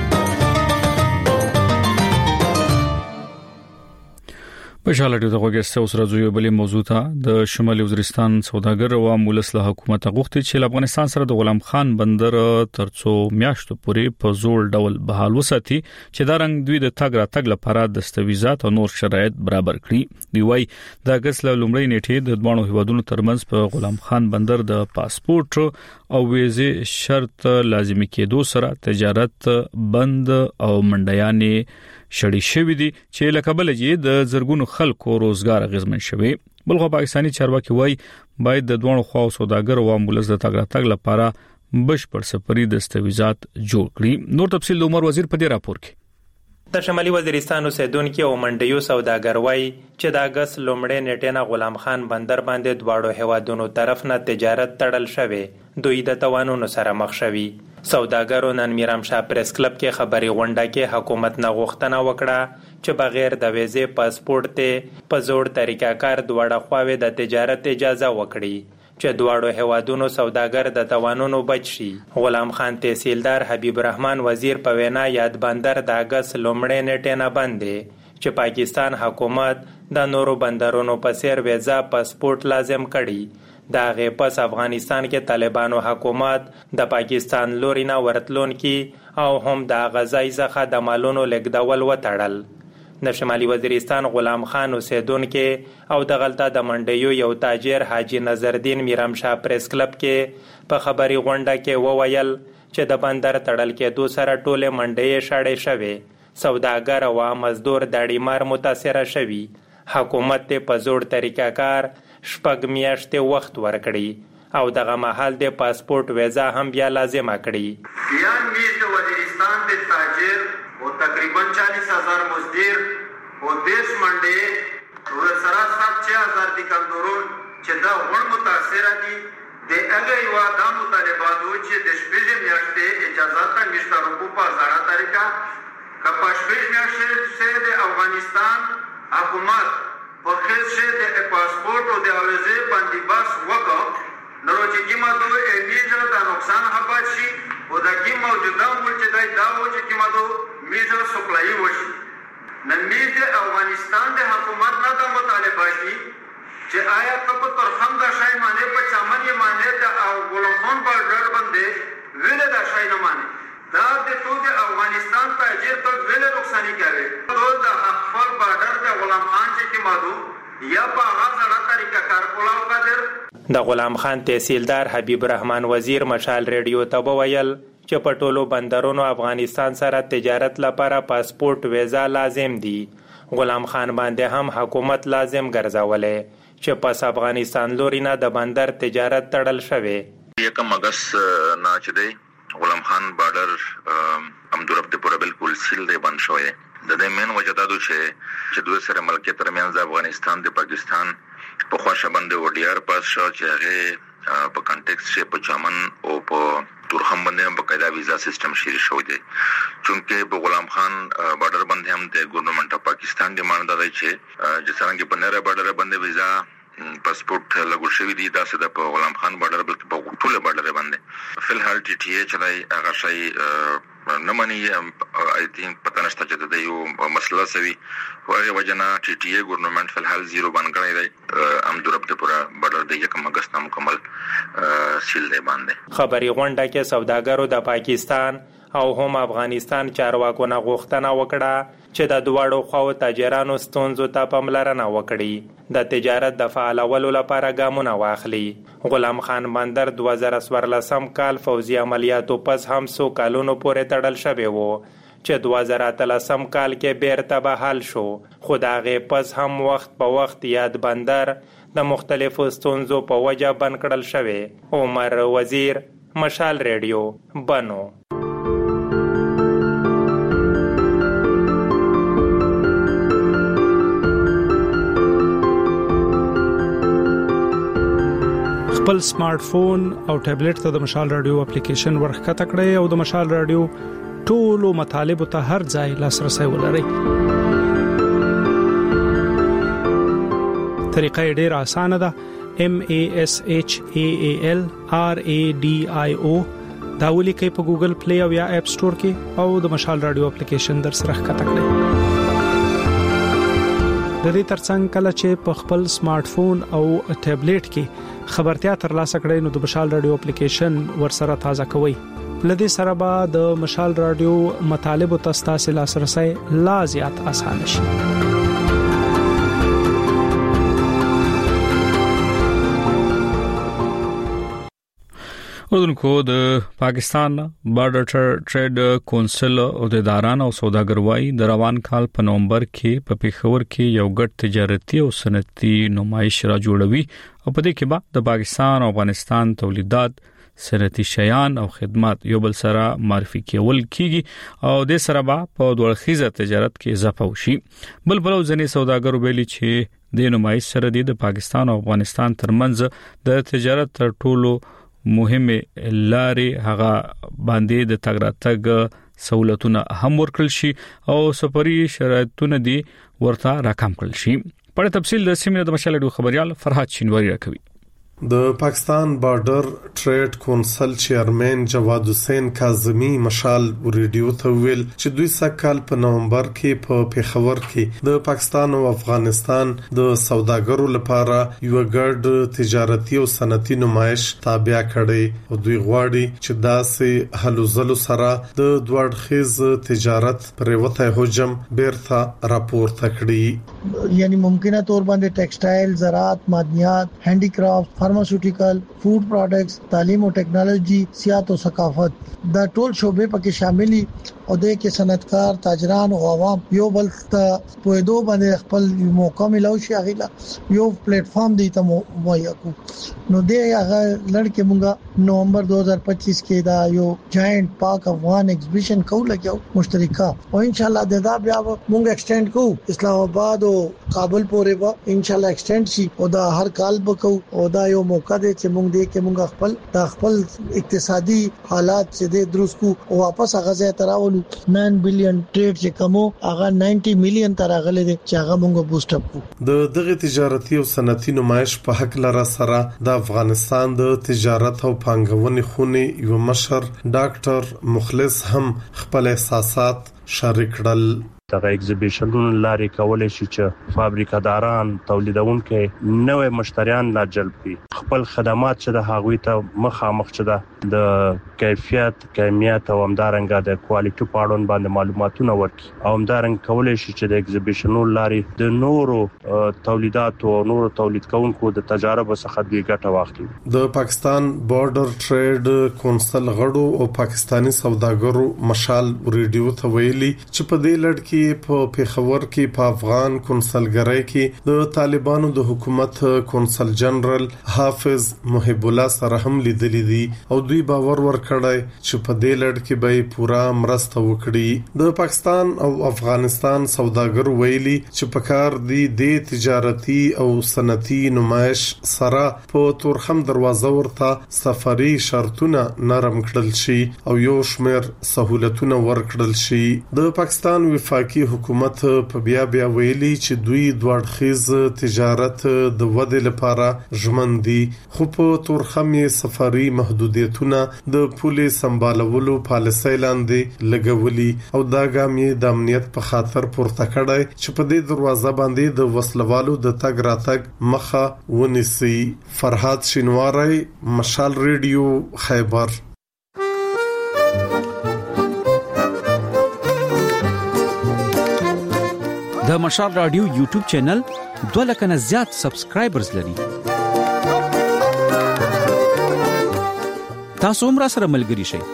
په شاله د غوګسته اوس راځو یو بلې موضوع ته. د شمالي وزیرستان سوداګر او مولس له حکومت غوښتي چې افغانستان سره د غلام خان بندر ترڅو میاشتو پورې په زور ډول بحال وساتي چې دا رنګ دوی د تاګ را تاګ لپاره دستاویزات او نور شرایط برابر کړي. دی وايي د اگست له لومړۍ نیټې د دوه هیوادونو ترمنځ په غلام خان بندر د پاسپورت او ویزه شرط لازمي کېدو سره تجارت بند او منډیانې شړې شوې دي چې لکه بل چې د زرګونو خلکو روزګار غزمن شوي. بلغه پاکستاني چارواکي وایي باید د دوه خواو سوداګر او مولز د تاګ راتګ لپاره بشپړ سفري دستاویزات جوړ کړي. نور تفصیل د عمر وزیر په دې راپور کې. د شمالي وزیرستان اوسیدونکو او منډیو سوداګر وایي چې د اگست لومړۍ نیټې نه غلام خان بندر باندې دواړو هیوادونو طرف نه تجارت تړل شوی، دوی د توانونو سره مخ شوي. سوداګرو نن میرام شاه پریس کلب کې خبري غونډه کې حکومت نه غوښتنه وکړه چې بغیر د ویزې پاسپورت ته په زوړ طریقه کار دواړه خواوې د تجارت اجازه وکړي چې دواړو هیوادونو سوداګر د توانونو بچ شي. غلام خان تحصیلدار حبیب الرحمن وزیر په وینا یاد بندر د اگست لومړۍ نیټې نه باندې چې پاکستان حکومت د نورو بندرونو په څیر ویزا پاسپورت لازم کړي. دا غي پس افغانستان کې طالبانو حکومت د پاکستان لورینه ورتلون کې او هم د غزای څخه د مالونو لګدول وټړل. د شمالي وزیرستان غلام خان اوسیدونکو او د غلطه د منډیو یو تاجر حاجی نظردین میرام شاه پریس کلب کې په خبري غونډه کې وویل چې د بندر تړل کې دو سره ټوله منډي شړې شوي، سوداګر او مزدور د ډیمار متاثر شوي. حکومت ته په زوړ طریقه کار شپږ میاشتې وخت ورکړي او دغه مهال د پاسپورت ویزا هم بیا لازمه کړي. بیان میں جو وزیرستان کے تاجر وہ تقریباً چالیس ہزار مزدور وہ دیش منڈے وہ سراسر چھ ہزار دکاندارون چې دا غړ متاثر دي د هغه یو د مطالباتو چې د شپږ میاشتې اجازه ته مشترکو په ځانه طریقه کپا شپږ میاشتې سره د افغانستان حکومت په خصوص د پاسپورت او د اوزه باندې بس وکړ نو چې کیما دو میزر دا نقصان حبات شي او دا کی موجوده ملک دای دا و چې کیما دو میزر سپلای وشي نن میز افغانستان د حکومت نه د مطالبه دي چې آیا په ترخم دا شای معنی په چمن یې معنی دا او ګلخان په ډر باندې ویل دا شای نه معنی دا د ټول افغانستان تاجر په ویل نقصان کوي ټول د خپل بارډر د غلام خان چې کیما دو یا په هغه ځړه طریقه کار کولاو قادر د غلام خان تحصیلدار حبیب الرحمن وزیر مشال ریډیو ته وویل چې په ټولو بندرونو افغانستان سره تجارت لپاره پاسپورت ویزا لازم دي غلام خان باندې هم حکومت لازم ګرځولې چې پس افغانستان لوري نه د بندر تجارت تړل شوی یکم اگست نه چې دی غلام خان بارډر امدورب ته پوره بالکل سیل دی بند شوی د دې مین وجه دا چې چې دوه سره ملکیت ترمنځ افغانستان د پاکستان په خواشه باندې وډیار پاس شو چې هغه په کنټیکس کې په چمن او په تورخم باندې په قاعده ویزا سیستم شری شوی دی چونکه په غلام خان بارډر باندې هم د ګورنمنت اف پاکستان دی ماندا دی چې چې څنګه په نره بارډر باندې ویزا پاسپورت لګول شوی دی دا څه د په غلام خان بارډر بلکې په ټول بارډر باندې فلحال ټي ټي ایچ لای هغه شی نه مانی آی تھنک پته نشته چې د یو مسله سوي هغه وجنا ټي ټي ای ګورنمنت فلحال زیرو باندې کړی دی ام درب ته پورا بارډر دی یکم اگست مکمل سیل دی باندې خبري غونډه کې سوداګرو د پاکستان او هم افغانستان چارواکو نه غوښتنه وکړه چې د دوړو خو تاجرانو ستونزو ته پاملرنه وکړي د تجارت د فعالولو لپاره ګامونه واخلي غلام خان بندر دوه زره څوارلسم کال فوزي عملیاتو پس هم سو کالونو پورې تړل شوی وو چې دوه زره اتلسم کال کې بیرته بحال شو خو د هغې پس هم وخت په وخت یاد بندر د مختلفو ستونزو په وجه بند کړل شوی عمر وزیر مشال ریډیو بنو خپل سمارټ فون او ټابلیټ ته د مشال رادیو اپلیکیشن ورخکته کړئ او د مشال رادیو ټولو مطالب ته هر ځای لاسرسي ولرئ. طریقه ډیره اسانه ده. M A S H A A L R A D I O دا ولیکئ په ګوګل پلی او یا اپ سٹور کې او د مشال رادیو اپلیکیشن در سره ښکته کړئ. د دې ترڅنګ کله چې په خپل سمارټ فون او ټابلیټ کې خبرتیا ترلاسه کړئ نو د مشال رادیو اپلیکیشن ورسره تازه کوئ. لدې سره به د مشال رادیو مطالب او تاسو لاسرسي لا زیات آسان شي. ودونکو د پاکستان بارډر ټریډ کونسل او د اداران او سوداګر وای د روان کال په نومبر کې په پیښور کې یو ګډ تجارتي او صنعتي نمایش را جوړوي او په دې کې به د پاکستان او افغانستان تولیدات صنعتي شیان او خدمات یو بل سره معرفي کول کیږي او د سره به په دوړخیزه تجارت کې اضافه وشي. بل بل ځنې سوداګر ویلي چې د نمایش سره د پاکستان او افغانستان ترمنځ د تجارت تر ټولو مهمه لارې هغه باندې د تګ راتګ سہولتونه هم ورکړل شي او سفري شرایطونه دي ورته راکم کړل شي. په تفصیل د سیمه د مشالډو خبريال فرحات شینواری راکوي. د پاکستان بارډر ټریډ کونسل چیرمن جواد حسین کاظمی مشال ریډیو ته ویل چې دوی سکهال په نومبر کې په پیښور کې د پاکستان او افغانستان د سوداګرو لپاره یو ګډ تجارتي او صنعتي نمایش تابع کړي او دوی غواړي چې داسې حلوزلو سره د دوړخیز تجارت پر وته حجم بیرته راپورته کړي. یعنی ممکنه تور باندې ټیکسټایل، زراعت، معدنیات، هینډی کرافټ، فارماسوټیکل، فوډ پروډکټس، تعلیم او ټیکنالوژي، سیاحت او ثقافت دا ټول شوبې پکې شاملي او د کې صنعتکار، تاجران او عوام یو بل ته په دوه باندې خپل موقع ملو شي غیلا یو پلیټ فارم دی ته مهیا کو. نو د هغه لړکې مونږه نومبر دو هزار پچیس کې دا یو جاینټ پاک افغان ایگزیبیشن کو لګیو مشترکه او ان شاء الله د دا بیا مونږ ایکسټند کو اسلام آباد او کابل پورې به ان شاء الله ایکسټند شي او دا هر کال بکو او دا یو موقع دی چې مونږ دې کې مونږ خپل د خپل اقتصادي حالات چې د دروس کو او واپس هغه ځای ته راو کولو نو بلین ټریډ چې کومو هغه نوي میلیون تر غلې دي چې هغه موږ بوست اپ کو د دغه تجارتي او صنعتي نمایش په حق لره سره د افغانستان د تجارت او پانګونې خونې یو مشر ډاکټر مخلص هم خپل احساسات شریک کړل. دغه ایگزیبیشنونو لاري کولای شي چې فابریکاداران تولیدونکو نوې مشتریان لا جلب کړي خپل خدمات چې د هغوی ته مخامخ چې د کیفیت کیمیت او همدارنګه د کوالټي په اړه باندې معلوماتونه ورکړي او همدارنګه کولای شي چې د ایگزیبیشنونو لاري د نورو تولیداتو او نورو تولید کوونکو د تجارب څخه د ګټه واخلي. د پاکستان بارډر ټریډ کونسل غړو او پاکستانی سوداګرو مشال ریډیو ته ویلي چې په دې لړ کې په پیښور کې په افغان کونسلګرۍ کې د طالبانو د حکومت کونسل جنرال حافظ محب الله سره هم لیدلې دي او دوی باور ورکړی چې په دې لړ کې به پورا مرسته وکړي. د پاکستان او افغانستان سوداګر ویلي چې په کار دي د تجارتي او صنعتي نمایش سره په تورخم دروازه ورته سفري شرطونه نرم کړل شي او یو شمېر سہولتونه ورکړل شي. د پاکستان وفاقي حکومت په بیا بیا ویلي چې دوی دوړخیز تجارت د ودې لپاره ژمن دي خو په تورخم سفري محدودیتونه د پولې سمبالولو پالیسۍ لاندې لګولي او دا ګام یې د امنیت په خاطر پورته کړی چې په دې دروازه باندې د وسلوالو د تګ راتګ مخه ونیسي. فرحات شینواری، مشال ریډیو، خیبر. د مشال رادیو یوټیوب چینل دوه لک نه زیات سبسکرایبرز لري. تاسو هم را سره ملګري شئ.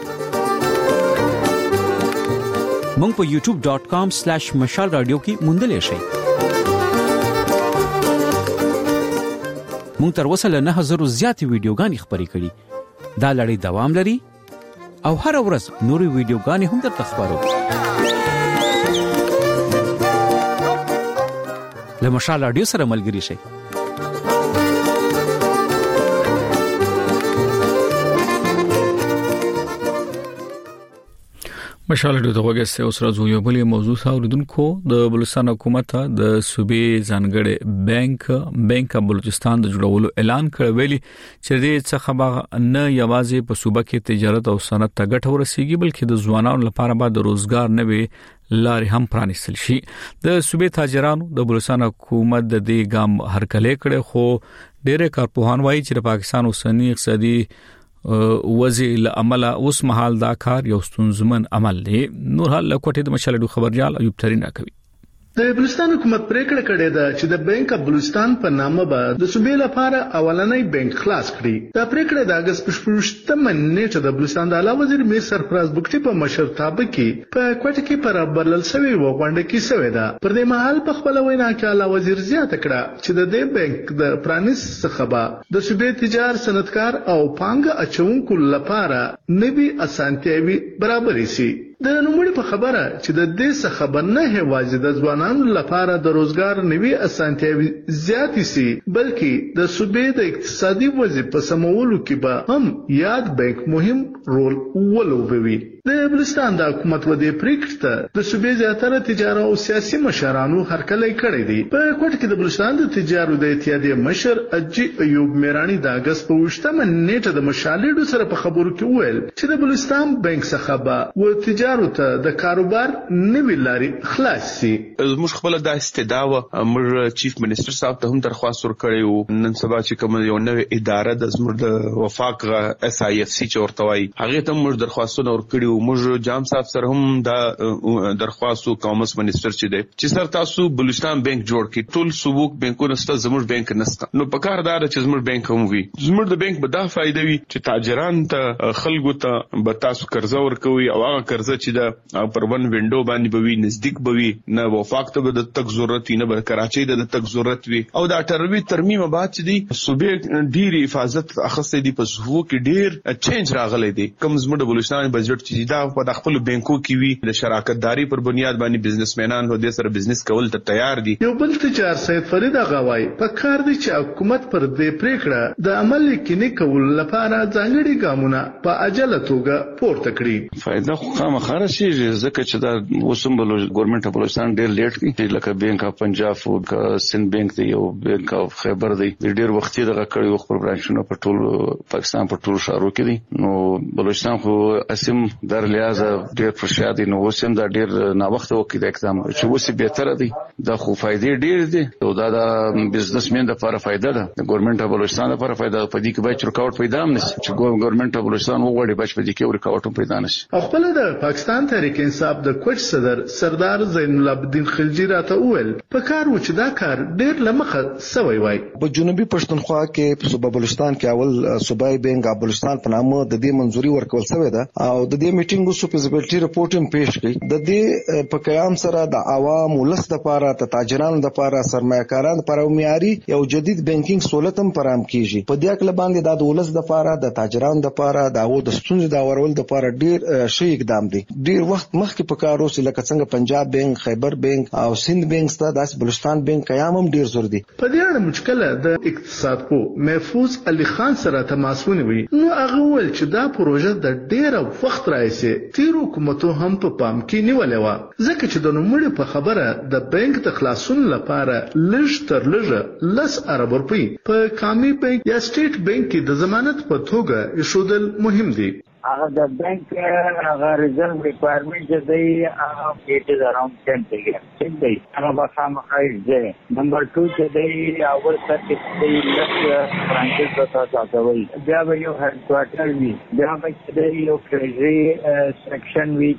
مونږ په یوټیوب ډاٹ کام سلیش مشال رادیو کې موندلې شئ. مونږ تر اوسه له نه هزار زیاتې ویډیوګانې خپرې کړې. دا لړۍ دوام لري او هر ورځ نورې ویډیوګانې هم درته خپرو. له مشال رادیو سره ملګري شئ. مشال رادیو ته وګورئ اوس راځو یو بل موضوع اوریدونکو. د بلوچستان حکومت د صوبې ځانګړي بانک بانک بلوچستان د جوړولو اعلان کړی ویلي چې دې څخه نه یوازې په صوبه کې تجارت او صنعت ته ګټه ورسیږي بلکې د ځوانانو لپاره به د روزګار نوي لارې هم پرانیستل شي. د صوبې تاجرانو د بلوچستان حکومت د دې ګام هرکلی کړی خو ډېر کارپوهان وایي چې د پاکستان اوسنی اقتصادي وضعیت عمله اوس مهال دا کار یو ستونزمن عمل دی. نور حال لکوټه د مشالډو خبريال ایوب ترين راکوي. د بلوچستان حکومت پریکړه کړې ده چې د بانک اف بلوچستان په نامه به د صوبې لپاره اولنۍ بانک خلاص کړي. دا پریکړه د اگست په شپږمه نیټه د بلوچستان د اعلی وزیر میر سرفراز بوکټي په مشرتابه کې په کوټه کې پر بلل سوي وغونډه کې سوي ده. پر دې مهال په خپل وینا کې اعلی وزیر زیاته کړه چې د دې بانک د پرانیس څخه به د صوبې تجار صنعتکار او پانګه اچونکو لپاره نوي اسانتیاوي برابرې شي. د نوموړي په خبره چې د دې څخه به نه هواځي د ځوانانو لپاره د روزګار نوي اسانتیاوي زیاتې سي بلکې د صوبې د اقتصادي وضعیت په سمولو کې به هم یاد بانک مهم رول ولوبوي. د بلوچستان د حکومت و دې پریکړې ته د صوبې زیاتره تجارت او سیاسي مشرانو هرکلی کړی دی. په کوټه کې د بلوچستان د تجارت د اتحادیې مشر اجي ایوب میرانی د اگست په وشتمه نیټه د مشالډو سره په خبرو کې ویل چې د بلوچستان بانک څخه به و تجارت ته د کاروبار نوې لارې خلاص شي. موږ خپل د استداوه موږ چیف منسٹر صاحب ته هم درخواست ورکړی وو. نن سبا چې کوم یو نوې اداره د زموږ د وفاق اس آی اف سی چورته وای هغه ته موږ درخواستونه ورکړي وو. موږ جام صاحب سره هم دا درخواستو کامرس منسٹر چې دی چې سر تاسو بلوچستان بانک جوړ کړئ. ټول صوبوک بانکونه ست زموږ بانک نسته نو په کار دار چې زموږ بانک هم وي. زموږ د بانک به دا فائدہ وي چې تاجران ته خلکو ته به تاسو قرضه ورکوي او هغه قرضه چې دا پر ون وینډو باندې بوي نزدیک بوي نه وفاق ته د تک ضرورت نه به کراچۍ د تک ضرورت وي او دا ټروي ترمیم بعد چې دی صوبې ډیر حفاظت اخصه دي په صوبو کې ډیر چینج راغلي دي. کوم زموږ بلوچستان بجټ چې چې دا په خپل بانکو کې وي د شراکت داري پر بنیاد باندې بزنسمنان هو د سره بزنس کول ته تیار دي. یو بل تجار سید فرید غواي په کار دي چې حکومت پر دې پریکړه د عمل کې کول لپاره ځانګړي ګامونه په عجله توګه پورته کړی. فائدہ خو خامخا شي ځکه چې دا اوسم بل ګورنمنت اف بلوچستان ډېر لیټ کی لکه بانک اف پنجاب او سند بانک دی او بانک اف خیبر دی ډېر وختي دغه کړي وخت پر برانچونو په ټول پاکستان په ټول شهرو کې دي. نو بلوچستان خو اسیم در لحاظ ډېر فرشاد نو اوسم دا ډېر نا وخت وکړي د اقدام چې اوسې بهتره دي. دا خو فائدې ډېر دي او دا د بزنسمن لپاره فائدہ ده، د ګورنمنت اف بلوچستان لپاره فائدہ په دې کې باید رکاوټ پیدا هم نشي چې ګورنمنت اف بلوچستان وغواړي باید په دې کې رکاوټ پیدا نشي. خپل د پاکستان تحریک انصاف د کوچ صدر سردار زین العابدین خلجی راته وویل په کار و چې دا کار ډېر لمخه سوی وای. په جنوبي پښتونخوا کې په صوبه بلوچستان کې اول صوبای بانک اف بلوچستان په نامه د دې منځوري ورکول شوې ده او د دې میټینګ وسو فیزیبিলিټي رپورټ هم پیښ کړي. د دې په قیام سره د عوام ولس لپاره د تاجرانو لپاره سرمایه‌کارانو لپاره معیاري یو جدید بانکینګ سہولت هم فراهم کیږي. په دې اکل باندې د ولس لپاره د تاجرانو لپاره د او د ستونزې د اورول لپاره ډیر شي اقدام دي. ډیر وخت مخکې په کار اوس لکه څنګه پنجاب بانک، خیبر بانک او سند بانک ست داس بلوچستان بانک قیام هم ډیر زور دي. په دې اړه مشکله د اقتصاد کو محفوظ علي خان سره تماس ونیوي. نو هغه ول چې دا پروژه د ډیر وخت راځي تیر حکومتو هم په پام کې نیولې و ځکه چې د نوموړي په خبره د بانک د خلاصون لپاره لږ تر لږه لس ارب روپۍ په کامي بانک یا سټیټ بانک کې د ضمانت په توګه ایښودل مهم دي. هغه د بانک هغه ریزرو ریکوایرمنټ چې دی هغه ایټ از اراوند ټین پرسنټ ټیک دی. هغه به خامخا دی. نمبر ټو چې دی اول سر کې دی لس برانچز په تاسو کوي. بیا به یو هډ کوارټر وي، بیا به چې دی یو ټریجري سیکشن وي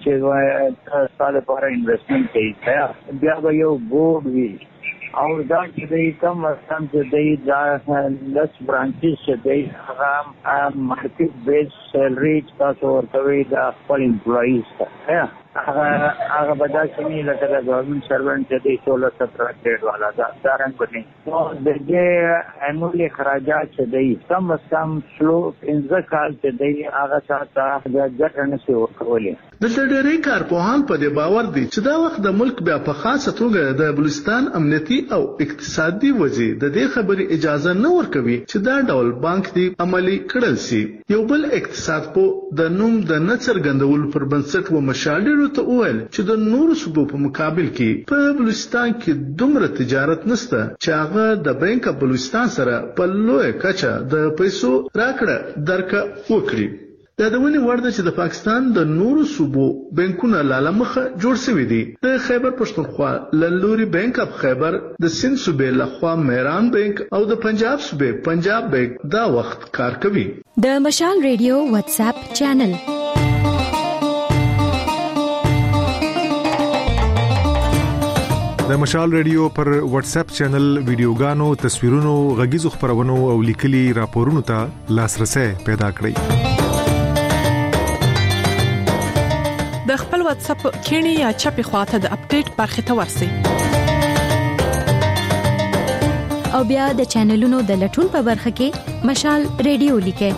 چې تاسو لپاره انویسټمنټ کوي. بیا به یو بورډ وي او دا چې دی کم سم چې دی دا لس برانچز چې دی هغه مارکیټ بیس سیلری تاسو ورکوي د خپل امپلایز ته. هغه هغه بدا چې لکه د ګورنمنت سروانت چې دی سولر سترہ ګریډ والا دا څنګه بني. نو د دې انولي اخراجات چې دی کم سم سلو پنځه کال چې دی هغه ساته د ګټنه سی ورکولې. د ډېرې کارپوهان په دې باور دي چې دا وخت د ملک بیا په خاصه توګه د بلوچستان امنیتي او اقتصادي وضعیت د دې خبرې اجازه نه ورکوي چې دا ډول بانک دی عملی کړل سي. یو بل اقتصاد په د نوم د نڅرګندول پر بنسټ و مشالې ته وویل چې د نورو صوبو په مقابل کې په بلوچستان کې دومره تجارت نشته چې هغه د بانک اف بلوچستان سره په لوی کچه د پیسو راکړه درکه وکړي. دا د ونی ورده چې د پاکستان د نورو صوبو بانکونه لاله مخه جوړ شوی دي. د خیبر پښتونخوا للوري بانک اف خیبر، د سند صوبې لخوا میران بانک او د پنجاب صوبې پنجاب بانک دا وخت کار کوي. د مشال ریډیو واتس اپ چینل د مشال ریډیو پر واتس اپ چینل ویډیوګانو، تصویرونو، غږیزو خبرونو او لیکلي راپورونو ته لاسرسي پیدا کړئ. د خپل واتس اپ کینی یا چپی خواته د اپډیټ برخه ته ورسی او بیا د چینلونو د لټون په برخه کې مشال ریډیو لیکه.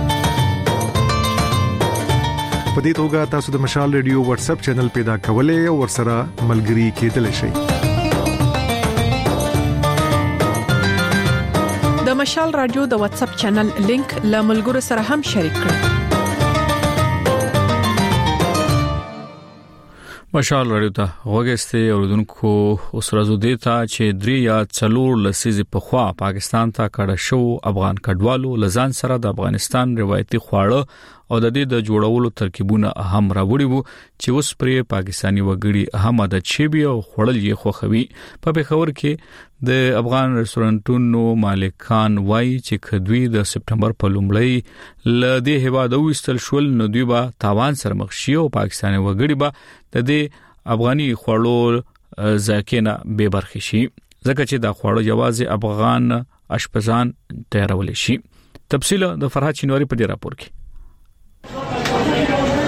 په دې توګه تاسو د مشال ریډیو واتس اپ چینل پیدا کولای او ورسره ملګري کېدلی شئ. د مشال رادیو د واتس اپ چینل لینک له ملګرو سره هم شریک کړئ. مشال رادیو ته وګورئ اوردونکو اوس راځو دیتا چې درې یا څلور لسیزې په خوا پاکستان ته کډه شو افغان کډوالو لزان سره د افغانستان روایتي خواړه او د دې د جوړولو ترکیبونه هم راوړي وو چې اوس پرې پاکستانی وګړي هم عادت شي او خړل یې خوخوي. په پیښور کې د افغان رستورانټونو مالکان وایي چې خدوی د سپټمبر په لومړۍ ل دې هواد وستل شول نو دوی به تاوان سره مخ شي او پاکستانی وګړي به د دې افغاني خواړو ځکه به برخه شي ځکه چې دا خواړه یوازې افغان اشپزان تیارول شي. تفصیل د فرحت شینواری په دې راپور کې.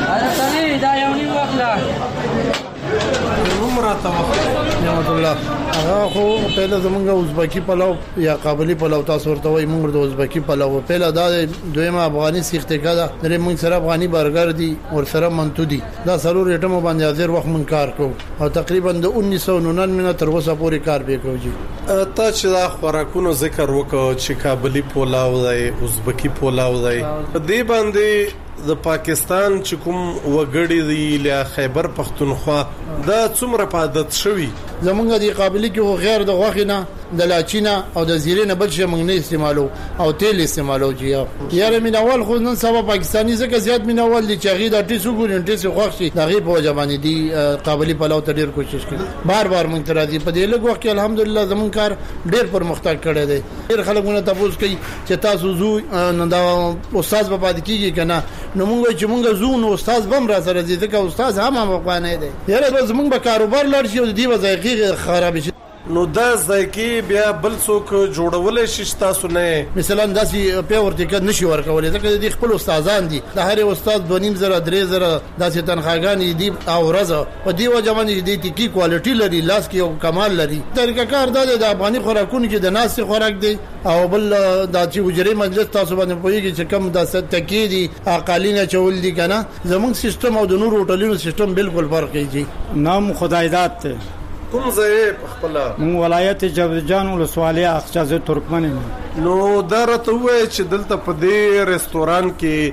دا یو نیو وخت عمره ته نعمت الله هغه خو پهله زمونږ ازبکی پلاو یا قابلی پلاو تاسو ورته وایي، موږ د ازبکی پلاو پهله دا دویمه افغاني سیخته کده درې موږ سره افغاني برګر دي او سره منتو دي، دا سرور ایټمو باندې حاضر وخت من کار کو او تقریبا د انیس سو ننانوے تر اوسه پورې کار وکړو. جی تا چې دا خوراکونو ذکر وکړو چې قابلی پلاو دی، ازبکی پلاو دی، دې باندې د پاکستان چې کوم وګړي دی له خیبر پختونخوا دا څومره په عادت شوی؟ زمونږ دی قابلی کې خو غیر د غوښینه د لاچینه او د زیرې نه بل شي موږ نه استعمالو او تیل استعمالو. جی یاره مینوال خو نن سبا پاکستانی زکه زیات مینوال دي چې غي د ټیسو ګورین ټیسو خوښي دغه په ځبانې دي قابلی پلاو ته ډیر کوشش کړي، بار بار موږ تر دې په دې لږ وخت کې الحمدلله زمون کار ډیر پرمختګ کړی دی. ډیر خلکونه تاسو کوي چې تاسو زو نن دا استاد په پاد کېږي کنه، نو موږ چې موږ زو نو استاد بم را سره دي ځکه استاد هم هم افغانای دی. یاره زمون به کاروبار لړ شي او دی وځي خراب شي، نو دا ځکه بیا بل څوک جوړول شي تاسو نه مثلا داسي په ورته کې نشي ورکول ځکه د خپل استادان دي، د هر استاد دونیم زره درې زره داسې تنخواګانی دي او ورځ په دی وجه باندې دي ټیکی کوالټي لري، لاس کې او کمال لري. طریقه کار د افغاني خوراکونو کې د ناس خوراک دی او بل د چې وجري مجلس تاسو باندې پويږي چې کم د ستکی دي اقالینه چول دي کنه، زمونږ سیستم او د نور هوټلونو سیستم بالکل فرق دی. نام خدایداد ته کوم ځای په خپل مون ولایت جوزجان ولسوالۍ اخچاز ترکمن. نو درته وای چې دلته په دې ریستوران کې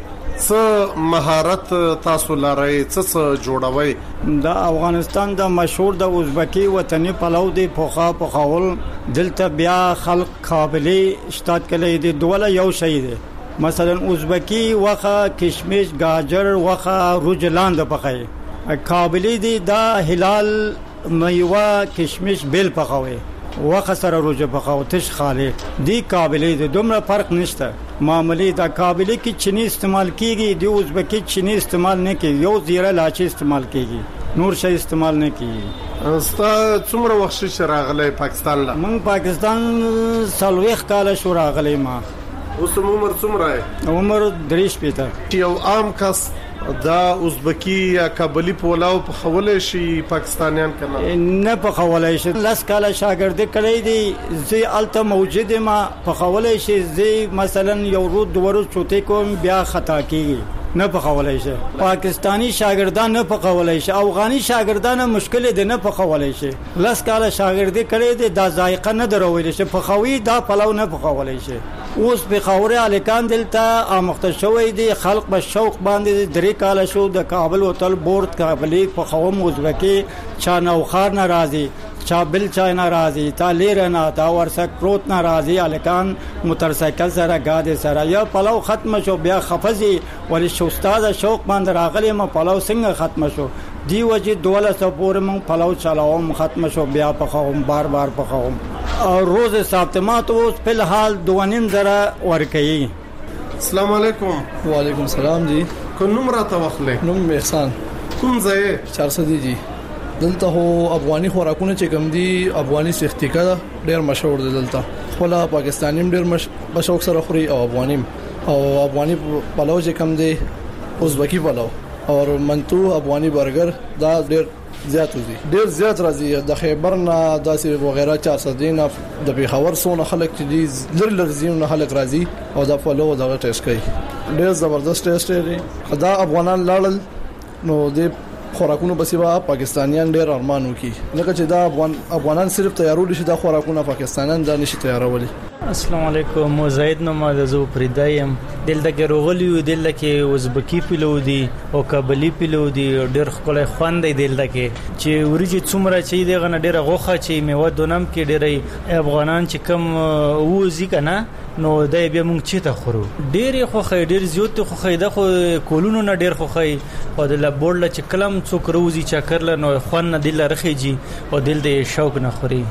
څه مهارت تاسو لرئ، څه څه جوړوي؟ د افغانستان د مشهور د ازبکی وطني پلاو دی پوخا پخاول دلته بیا خلق قابلی اشتاد کړي دي دوله یو شی دی، مثلا ازبکی وخه کشمش گاجر وخه روجلاند پخای، قابلی دی دا هلال میوه کشمش بیل پخاوي وخه سره روجه پخاو تش خاله دی قابلی دی، دومره فرق نشته. معمولی دا قابلی کی چینی استعمال کیږي، دی ازبکی چینی استعمال نه کیږي، یو زیره لاچی استعمال کیږي، نور شی استعمال نه کیږي. استا څومره وخت شي راغلی پاکستان لا؟ من پاکستان سالويخ کال شو راغلی ما. اوس عمر څومره؟ عمر دریش پیته. یو عام کس دا ازبکی یا قابلی پلاو په خوله شي پاکستانیان کنه نه په خوله شي. لاس کاله شاګرد کړی دی زی الته موجوده ما په خوله شي، زی مثلا یو رود دورو چوتې کوم بیا خطا کیږي نه په خوله شي. پاکستانی شاګردان نه په خوله شي، افغاني شاګردان مشکل دي نه په خوله شي. لاس کاله شاګرد کړی دی دا ذایقه نه دروي شي، په خوي دا پلاو نه په خوله شي. اوس به خوره الکان دلته امخته شوې دي، خلق به شوق باندې درې کال شو د کابل هوټل بورډ قابلی په خوم ازبکی چا نوخار ناراضي، چا بل چا ناراضي، تا لیر نه تا ورسک پروت ناراضي، الکان موټرسایکل سره گاډي سره یا پلاو ختم شو بیا خفزي ولې شو استاد شوق باندې راغلی ما پلاو څنګه ختم شو دی وجه دوله سپور مون پلاو چلاوم ختم شو بیا په خوم بار بار په خوم او روز ساعتمات اوس په الحال دوانیم زره ورکي. السلام علیکم. وعلیکم السلام جی. کوم نوم راته واخلې؟ نوم احسان. کوم ځای؟ چار سو دی جی. دلته هو افغاني خوراکونه چې کوم دي افغاني سختیکا ډېر مشهور دي دلته، خلا پاکستانیم ډېر مش بشوق سره خوري او افغانیم او افغاني پلاو چې کوم دي ازبکی پلاو او منتو افغاني برګر دا ډېر زیات دي، ډېر زیات راځي د خیبر نه داسې وغیرہ چار سو دینه د پیښور سونه خلک چې دي لر لر زیونه خلک راځي او دا پلاو دا ټیسټ کوي، ډېر زبردست ټیسټ دی. دا افغانان لاړل نو د خوراکونو بسې با پاکستانیان ډېر ارمان وکي، لکه چې دا افغان افغانان صرف تیارول شي دا خوراکونه پاکستانیان دا نشي تیارولي. السلام علیکم. مزید نو ما د زو پردایم دلته کې روغلی دلته کې ازبکی پلو دي او قابلی پلو دي ډېر خپل خوند دی دلته کې چې ورجی څومره چې دغه نه ډېر غوخه چې میوه دونم کې ډېر افغانان چې کم ووزي کنه نو دای بیا مونږ چې ته خورو ډېر خو خې ډېر زیات خو خې د خو کولونو نه ډېر خو خې او د لبورل چې کلم څوک روزي چا کړل نو خوان نه دل رخیږي او دل دې شوق نه خوري.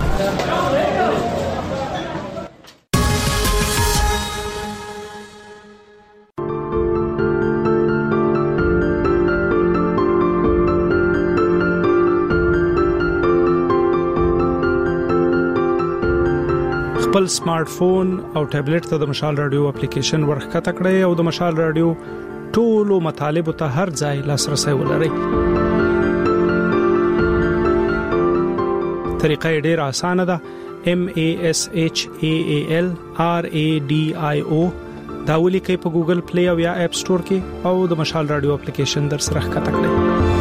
خپل سمارټ فون او ټابلیټ ته د مشال رادیو اپلیکیشن ورخکته کړئ او د مشال رادیو ټولو مطالب ته هر ځای لاسرسي ولرئ. طریقه ډیره اسانه ده. M A S H A A L R A D I O دا ولیکئ په ګوګل پلی او یا اپ سٹور کې او د مشال رادیو اپلیکیشن در سره ښکته کړئ.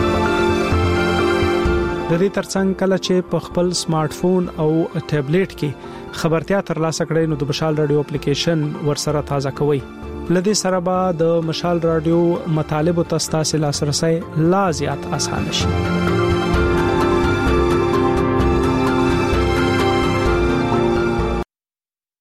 د دې ترڅنګ کله چې په خپل سمارټ فون او ټابلیټ کې خبرتیا ترلاسه کړئ نو د مشال رادیو اپلیکیشن ورسره تازه کوئ. لدې سره به د مشال رادیو مطالب او تاسو لاسرسي لا زیات اسانه شي.